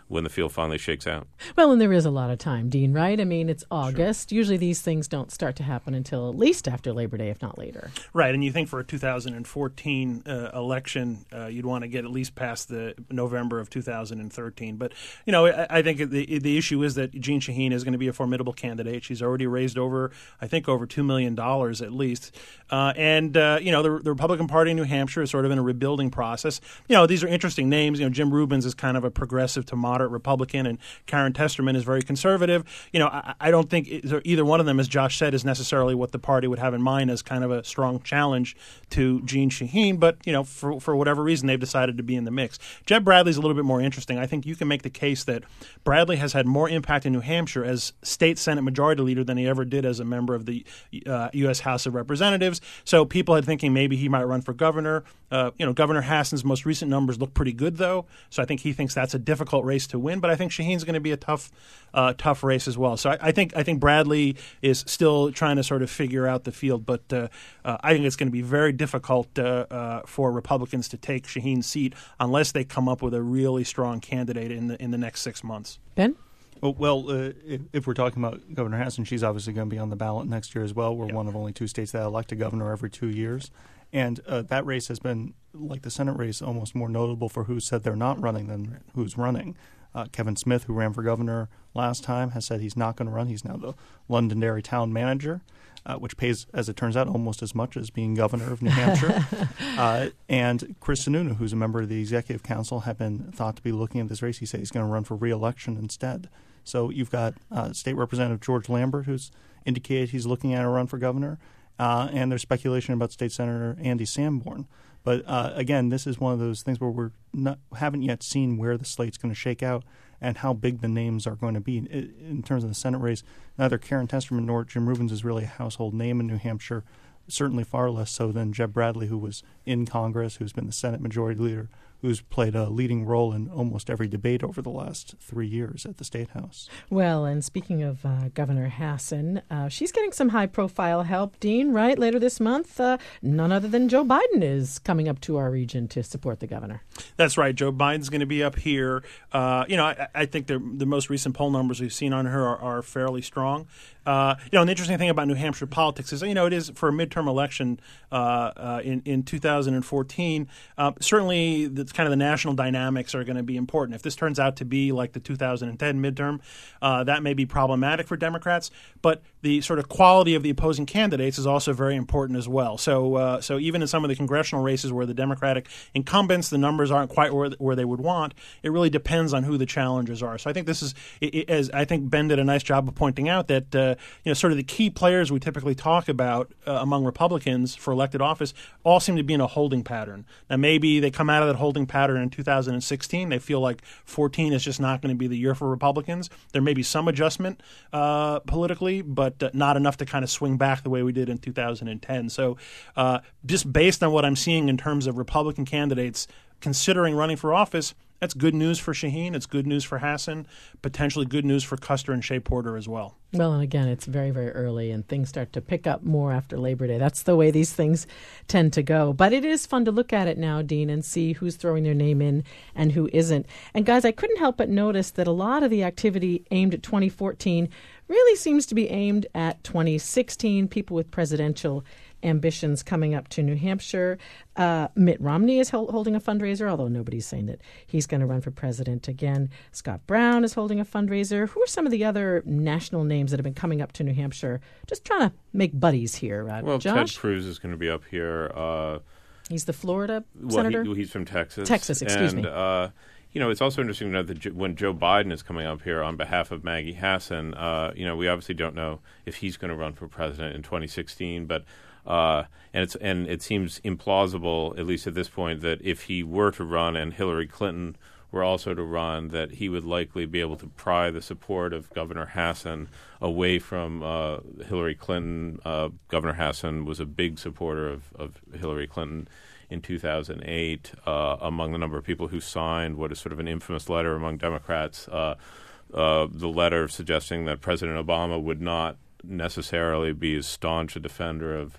[SPEAKER 3] when the field finally shakes out.
[SPEAKER 2] Well, and there is a lot of time, Dean, right? I mean, it's August. Sure. Usually these things don't start to happen until at least after Labor Day, if not later.
[SPEAKER 4] Right, and you think for a two thousand fourteen uh, election, uh, you'd want to get at least past the November of two thousand thirteen. But, you know, I, I think the the issue is that Jeanne Shaheen is going to be a formidable candidate. She's already raised over, I think, over two million dollars at least. Uh, and, uh, you know, the, the Republican Party in New Hampshire is sort of in a rebuilding process. You know, these are interesting names. You know, Jim Rubens is kind of a progressive to moderate Republican, and Karen Testerman is very conservative. You know, I, I don't think either one of them, as Josh said, is necessarily what the party would have in mind as kind of a strong challenge to Jeanne Shaheen. But, you know, for, for whatever reason, they've decided to be in the mix. Jeb Bradley's a little bit more interesting. I think you can make the case that Bradley has had more impact in New Hampshire as state Senate Majority Leader than he ever did as a member of the uh, U S House of Representatives. So people had thinking maybe he might run for governor. Uh, you know, Governor Hassan's most recent numbers look pretty good, though. So I think he thinks that's a difficult race to win. But I think Shaheen's going to be a tough, uh, tough race as well. So I, I think I think Bradley is still trying to sort of figure out the field. But uh, uh, I think it's going to be very difficult uh, uh, for Republicans to take Shaheen's seat unless they come up with a really strong candidate in the in the next six months.
[SPEAKER 2] Ben?
[SPEAKER 5] Oh, well, uh, if, if we're talking about Governor Hassan, she's obviously going to be on the ballot next year as well. We're yep. one of only two states that elect a governor every two years. And uh, that race has been, like the Senate race, almost more notable for who said they're not running than who's running. Uh, Kevin Smith, who ran for governor last time, has said he's not going to run. He's now the Londonderry town manager, uh, which pays, as it turns out, almost as much as being governor of New Hampshire. uh, and Chris Sununu, who's a member of the Executive Council, had been thought to be looking at this race. He said he's going to run for re-election instead. So you've got uh, State Representative George Lambert, who's indicated he's looking at a run for governor. Uh, and there's speculation about State Senator Andy Sanborn. But uh, again, this is one of those things where we not haven't yet seen where the slate's going to shake out and how big the names are going to be. In, in terms of the Senate race, neither Karen Testerman nor Jim Rubens is really a household name in New Hampshire, certainly far less so than Jeb Bradley, who was in Congress, who's been the Senate Majority Leader, who's played a leading role in almost every debate over the last three years at the State House.
[SPEAKER 2] Well, and speaking of uh, Governor Hassan, uh, she's getting some high-profile help, Dean, right? Later this month, uh, none other than Joe Biden is coming up to our region to support the governor.
[SPEAKER 4] That's right. Joe Biden's going to be up here. Uh, you know, I, I think the most recent poll numbers we've seen on her are, are fairly strong. Uh, you know, an interesting thing about New Hampshire politics is, you know, it is for a midterm election uh, uh, in, in two thousand fourteen. Uh, certainly, the, kind of the national dynamics are going to be important. If this turns out to be like the two thousand ten midterm, uh, that may be problematic for Democrats. But the sort of quality of the opposing candidates is also very important as well. So, uh, so even in some of the congressional races where the Democratic incumbents, the numbers aren't quite where, where they would want, it really depends on who the challengers are. So I think this is, it, it, as I think Ben did a nice job of pointing out, that uh, you know, sort of the key players we typically talk about uh, among Republicans for elected office all seem to be in a holding pattern. Now, maybe they come out of that holding pattern in two thousand sixteen. They feel like fourteen is just not going to be the year for Republicans. There may be some adjustment uh, politically, but uh, not enough to kind of swing back the way we did in two thousand ten. So uh, just based on what I'm seeing in terms of Republican candidates considering running for office, that's good news for Shaheen. It's good news for Hassan. Potentially good news for Custer and Shea Porter as well.
[SPEAKER 2] Well, and again, it's very, very early, and things start to pick up more after Labor Day. That's the way these things tend to go. But it is fun to look at it now, Dean, and see who's throwing their name in and who isn't. And guys, I couldn't help but notice that a lot of the activity aimed at twenty fourteen really seems to be aimed at twenty sixteen, people with presidential ambitions coming up to New Hampshire. Uh, Mitt Romney is hol- holding a fundraiser, although nobody's saying that he's going to run for president again. Scott Brown is holding a fundraiser. Who are some of the other national names that have been coming up to New Hampshire, just trying to make buddies here? Uh,
[SPEAKER 3] well,
[SPEAKER 2] Josh?
[SPEAKER 3] Ted Cruz is going to be up here. Uh,
[SPEAKER 2] he's the Florida
[SPEAKER 3] well,
[SPEAKER 2] senator?
[SPEAKER 3] He, he's from Texas.
[SPEAKER 2] Texas, excuse
[SPEAKER 3] and,
[SPEAKER 2] me.
[SPEAKER 3] Uh, You know, it's also interesting to note that when Joe Biden is coming up here on behalf of Maggie Hassan, uh, you know, we obviously don't know if he's going to run for president in twenty sixteen, but uh, and it's and it seems implausible, at least at this point, that if he were to run and Hillary Clinton were also to run, that he would likely be able to pry the support of Governor Hassan away from uh, Hillary Clinton. Uh, Governor Hassan was a big supporter of, of Hillary Clinton in two thousand eight, uh, among the number of people who signed what is sort of an infamous letter among Democrats, uh, uh, the letter suggesting that President Obama would not necessarily be as staunch a defender of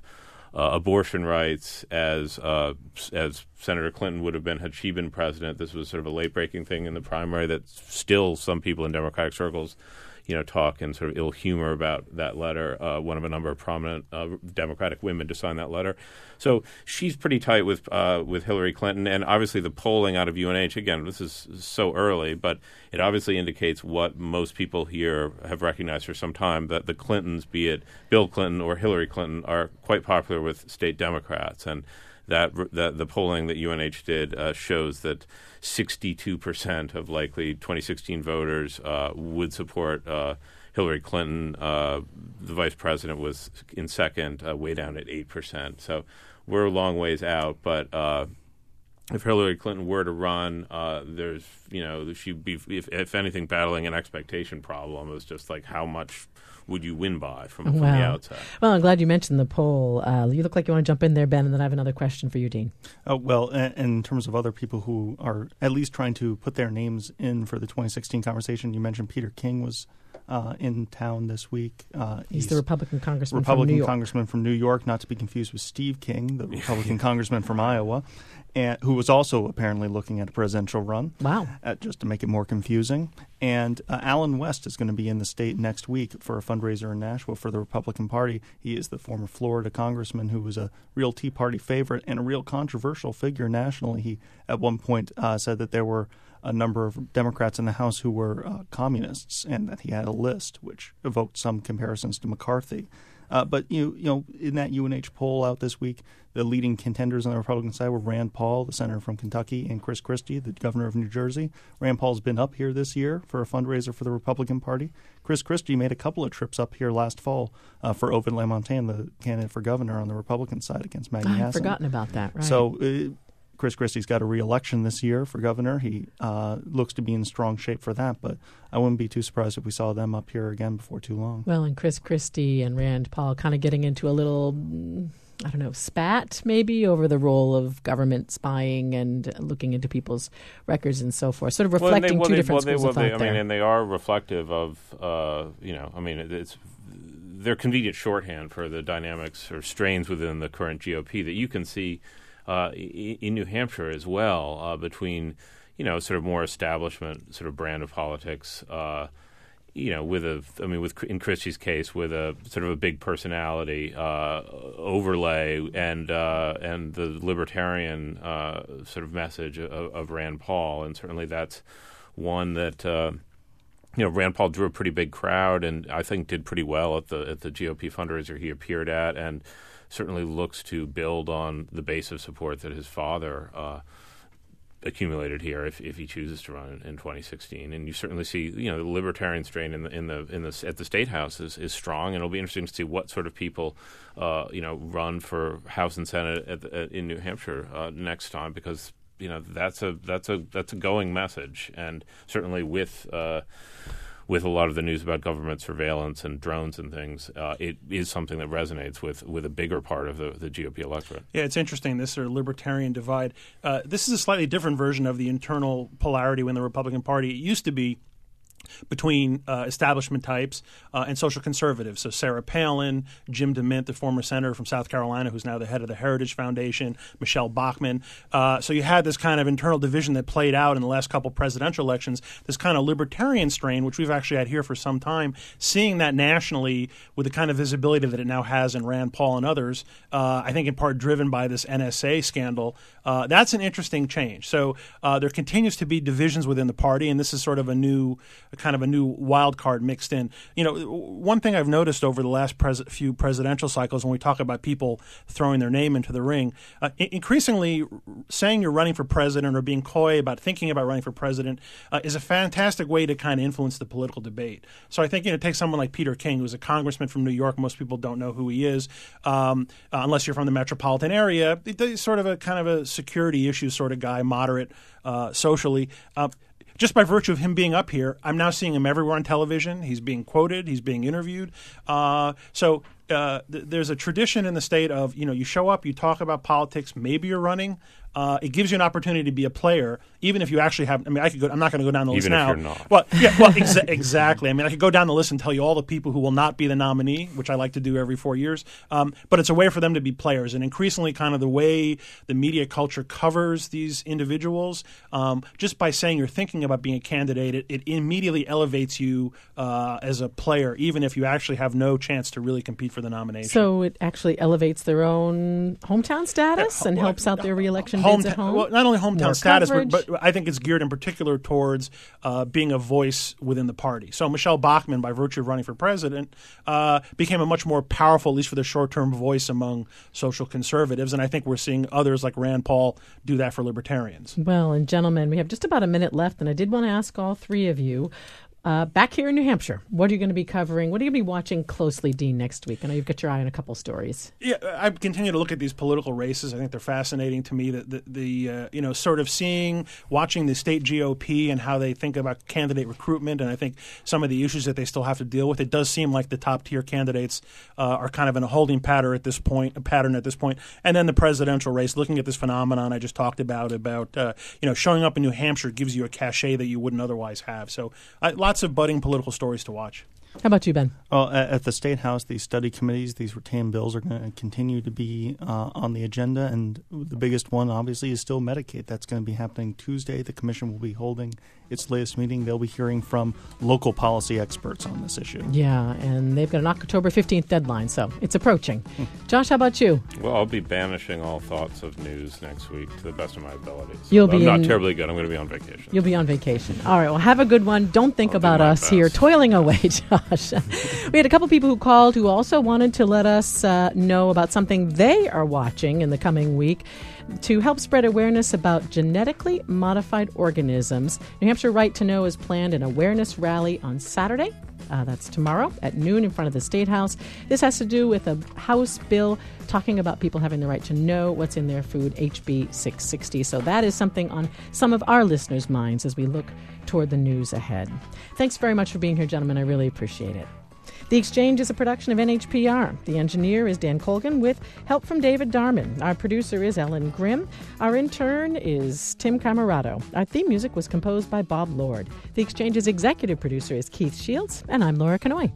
[SPEAKER 3] uh, abortion rights as uh, as Senator Clinton would have been had she been president. This was sort of a late-breaking thing in the primary that still some people in Democratic circles, you know, talk in sort of ill humor about that letter. Uh, one of a number of prominent uh, Democratic women to sign that letter. So she's pretty tight with uh, with Hillary Clinton, and obviously the polling out of U N H, again, this is so early, but it obviously indicates what most people here have recognized for some time, that the Clintons, be it Bill Clinton or Hillary Clinton, are quite popular with state Democrats. And that, that the polling that U N H did uh, shows that sixty-two percent of likely twenty sixteen voters uh, would support uh, Hillary Clinton. Uh, the vice president was in second, uh, way down at eight percent. So we're a long ways out, but uh, if Hillary Clinton were to run, uh, there's, you know, she'd be, if, if anything, battling an expectation problem. It was just like, how much would you win by from, from
[SPEAKER 2] wow.
[SPEAKER 3] the outset?
[SPEAKER 2] Well, I'm glad you mentioned the poll. Uh, you look like you want to jump in there, Ben, and then I have another question for you, Dean.
[SPEAKER 5] Oh, well, in, in terms of other people who are at least trying to put their names in for the twenty sixteen conversation, you mentioned Peter King was uh, in town this week. Uh,
[SPEAKER 2] he's, he's the Republican congressman
[SPEAKER 5] Republican
[SPEAKER 2] from New York.
[SPEAKER 5] congressman from New York, not to be confused with Steve King, the Republican congressman from Iowa, and who was also apparently looking at a presidential run.
[SPEAKER 2] Wow.
[SPEAKER 5] Uh, just to make it more confusing. And uh, Alan West is going to be in the state next week for a fundraiser in Nashville for the Republican Party. He is the former Florida congressman who was a real Tea Party favorite and a real controversial figure nationally. He, at one point, uh, said that there were a number of Democrats in the House who were uh, communists, and that he had a list, which evoked some comparisons to McCarthy. Uh, but you, you know, in that U N H poll out this week, the leading contenders on the Republican side were Rand Paul, the senator from Kentucky, and Chris Christie, the governor of New Jersey. Rand Paul's been up here this year for a fundraiser for the Republican Party. Chris Christie made a couple of trips up here last fall uh, for Ovid Lamontagne, the candidate for governor on the Republican side against Maggie Hassan.
[SPEAKER 2] I've forgotten about that, right.
[SPEAKER 5] So uh, Chris Christie's got a re-election this year for governor. He uh, looks to be in strong shape for that, but I wouldn't be too surprised if we saw them up here again before too long.
[SPEAKER 2] Well, and Chris Christie and Rand Paul kind of getting into a little, I don't know, spat maybe over the role of government spying and looking into people's records and so forth, sort of reflecting
[SPEAKER 3] well, they, well,
[SPEAKER 2] two
[SPEAKER 3] they,
[SPEAKER 2] different
[SPEAKER 3] well, they,
[SPEAKER 2] schools
[SPEAKER 3] well,
[SPEAKER 2] of thought
[SPEAKER 3] they, I
[SPEAKER 2] there.
[SPEAKER 3] mean, and they are reflective of, uh, you know, I mean, it's they're convenient shorthand for the dynamics or strains within the current G O P that you can see uh, in New Hampshire as well uh, between, you know, sort of more establishment sort of brand of politics, uh, you know, with a, I mean, with in Christie's case, with a sort of a big personality uh, overlay and uh, and the libertarian uh, sort of message of, of Rand Paul, and certainly that's one that uh, you know Rand Paul drew a pretty big crowd, and I think did pretty well at the at the G O P fundraiser he appeared at, and certainly looks to build on the base of support that his father Uh, accumulated here if, if he chooses to run in, in twenty sixteen. And you certainly see, you know, the libertarian strain in the in the in the at the state house is, is strong, and it'll be interesting to see what sort of people uh, you know run for House and Senate at, at, in New Hampshire uh, next time, because you know that's a that's a that's a going message, and certainly with uh, with a lot of the news about government surveillance and drones and things, uh, it is something that resonates with, with a bigger part of the, the G O P electorate.
[SPEAKER 4] Yeah, it's interesting, this sort of libertarian divide. Uh, this is a slightly different version of the internal polarity within the Republican Party. It used to be between uh, establishment types uh, and social conservatives. So Sarah Palin, Jim DeMint, the former senator from South Carolina, who's now the head of the Heritage Foundation, Michelle Bachmann. Uh, so you had this kind of internal division that played out in the last couple presidential elections, this kind of libertarian strain, which we've actually had here for some time, seeing that nationally with the kind of visibility that it now has in Rand Paul and others, uh, I think in part driven by this N S A scandal. Uh, that's an interesting change. So uh, there continues to be divisions within the party, and this is sort of a new kind of a new wild card mixed in. You know, one thing I've noticed over the last pres- few presidential cycles when we talk about people throwing their name into the ring, uh, I- increasingly saying you're running for president or being coy about thinking about running for president uh, is a fantastic way to kind of influence the political debate. So I think, you know, take someone like Peter King, who's a congressman from New York. Most people don't know who he is, um, uh, unless you're from the metropolitan area. He's sort of a kind of a security issue sort of guy, moderate uh, socially. Uh, Just by virtue of him being up here, I'm now seeing him everywhere on television. He's being quoted. He's being interviewed. Uh, so uh, th- there's a tradition in the state of, you know, you show up, you talk about politics, maybe you're running. Uh, it gives you an opportunity to be a player, even if you actually have. I mean, I could go. I'm not going to go down the list
[SPEAKER 3] even
[SPEAKER 4] now.
[SPEAKER 3] Even if you're not.
[SPEAKER 4] Well, yeah, well, exa- exactly. I mean, I could go down the list and tell you all the people who will not be the nominee, which I like to do every four years. Um, but it's a way for them to be players, and increasingly, kind of the way the media culture covers these individuals, um, just by saying you're thinking about being a candidate, it, it immediately elevates you uh, as a player, even if you actually have no chance to really compete for the nomination.
[SPEAKER 2] So it actually elevates their own hometown status yeah, and helps out their reelection.
[SPEAKER 4] Home,
[SPEAKER 2] at home?
[SPEAKER 4] Well, not only hometown
[SPEAKER 2] More
[SPEAKER 4] status, but,
[SPEAKER 2] coverage.
[SPEAKER 4] but I think it's geared in particular towards uh, being a voice within the party. So Michelle Bachmann, by virtue of running for president, uh, became a much more powerful, at least for the short-term, voice among social conservatives. And I think we're seeing others like Rand Paul do that for libertarians.
[SPEAKER 2] Well, and gentlemen, we have just about a minute left, and I did want to ask all three of you, Uh, back here in New Hampshire, what are you going to be covering? What are you going to be watching closely, Dean, next week? I know you've got your eye on a couple stories.
[SPEAKER 4] Yeah, I continue to look at these political races. I think they're fascinating to me. That the, the uh, you know, sort of seeing, watching the state G O P and how they think about candidate recruitment, and I think some of the issues that they still have to deal with. It does seem like the top tier candidates uh, are kind of in a holding pattern at this point, a pattern at this point. And then the presidential race, looking at this phenomenon I just talked about, about uh, you know, showing up in New Hampshire gives you a cachet that you wouldn't otherwise have. So uh, lots of budding political stories to watch.
[SPEAKER 2] How about you, Ben?
[SPEAKER 5] Well, at, at the State House, these study committees, these retained bills are going to continue to be uh, on the agenda, and the biggest one, obviously, is still Medicaid. That's going to be happening Tuesday. The Commission will be holding its latest meeting. They'll be hearing from local policy experts on this issue.
[SPEAKER 2] Yeah, and they've got an October fifteenth deadline, so it's approaching. Josh, how about you?
[SPEAKER 3] Well, I'll be banishing all thoughts of news next week to the best of my abilities.
[SPEAKER 2] You'll be
[SPEAKER 3] I'm
[SPEAKER 2] in,
[SPEAKER 3] not terribly good. I'm going to be on vacation.
[SPEAKER 2] You'll be on vacation. All right, well, have a good one. Don't think
[SPEAKER 3] I'll
[SPEAKER 2] about
[SPEAKER 3] do
[SPEAKER 2] us
[SPEAKER 3] best.
[SPEAKER 2] here toiling away, Josh. We had a couple people who called who also wanted to let us uh, know about something they are watching in the coming week to help spread awareness about genetically modified organisms. New Hampshire Right to Know has planned an awareness rally on Saturday. Uh, that's tomorrow at noon in front of the State House. This has to do with a House bill talking about people having the right to know what's in their food, H B six sixty. So that is something on some of our listeners' minds as we look toward the news ahead. Thanks very much for being here, gentlemen. I really appreciate it. The Exchange is a production of N H P R. The engineer is Dan Colgan with help from David Darman. Our producer is Ellen Grimm. Our intern is Tim Camarado. Our theme music was composed by Bob Lord. The Exchange's executive producer is Keith Shields, and I'm Laura Kanoy.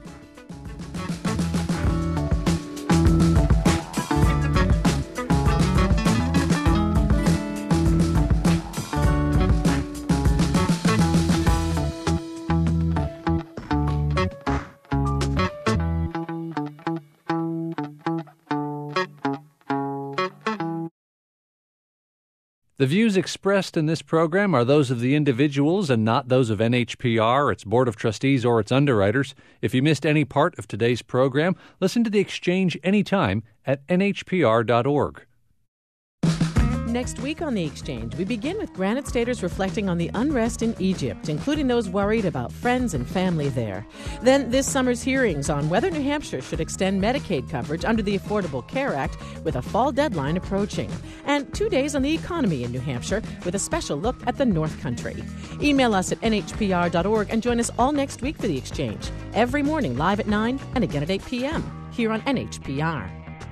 [SPEAKER 11] The views expressed in this program are those of the individuals and not those of N H P R, its Board of Trustees, or its underwriters. If you missed any part of today's program, listen to The Exchange anytime at N H P R dot org.
[SPEAKER 2] Next week on The Exchange, we begin with Granite Staters reflecting on the unrest in Egypt, including those worried about friends and family there. Then this summer's hearings on whether New Hampshire should extend Medicaid coverage under the Affordable Care Act with a fall deadline approaching. And two days on the economy in New Hampshire with a special look at the North Country. Email us at N H P R dot org and join us all next week for The Exchange. Every morning live at nine and again at eight p.m. here on N H P R.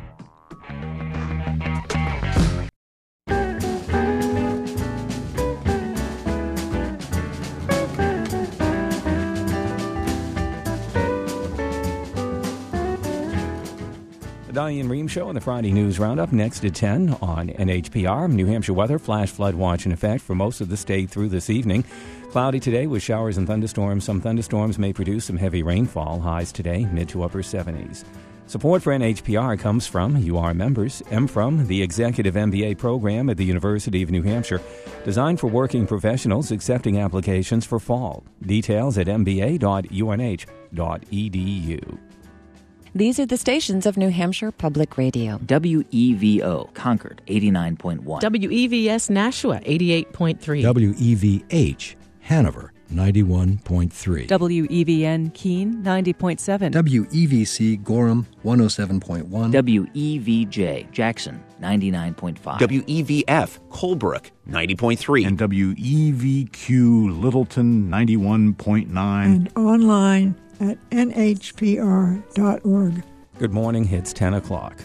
[SPEAKER 6] Diane Rehm Show and the Friday News Roundup next at ten on N H P R. New Hampshire weather, flash flood watch in effect for most of the state through this evening. Cloudy today with showers and thunderstorms. Some thunderstorms may produce some heavy rainfall. Highs today, mid to upper seventies. Support for N H P R comes from U R members. M from the Executive M B A program at the University of New Hampshire, designed for working professionals accepting applications for fall. Details at m b a dot u n h dot e d u.
[SPEAKER 12] These are the stations of New Hampshire Public Radio.
[SPEAKER 13] W E V O, Concord, eighty-nine point one.
[SPEAKER 2] W E V S, Nashua, eighty-eight point three.
[SPEAKER 14] W E V H, Hanover, ninety-one point three.
[SPEAKER 15] W E V N, Keene, ninety point seven.
[SPEAKER 16] W E V C, Gorham, one oh seven point one.
[SPEAKER 13] W E V J, Jackson, ninety-nine point five.
[SPEAKER 17] W E V F, Colebrook, ninety point three.
[SPEAKER 18] And W E V Q, Littleton, ninety-one point nine.
[SPEAKER 19] And online at N H P R dot org.
[SPEAKER 6] Good morning. It's ten o'clock.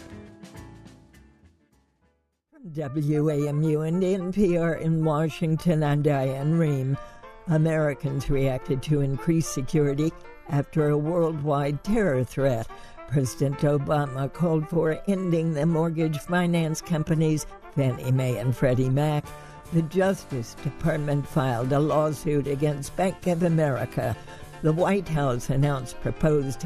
[SPEAKER 9] W A M U and N P R in Washington, I'm Diane Rehm. Americans reacted to increased security after a worldwide terror threat. President Obama called for ending the mortgage finance companies Fannie Mae and Freddie Mac. The Justice Department filed a lawsuit against Bank of America. The White House announced proposed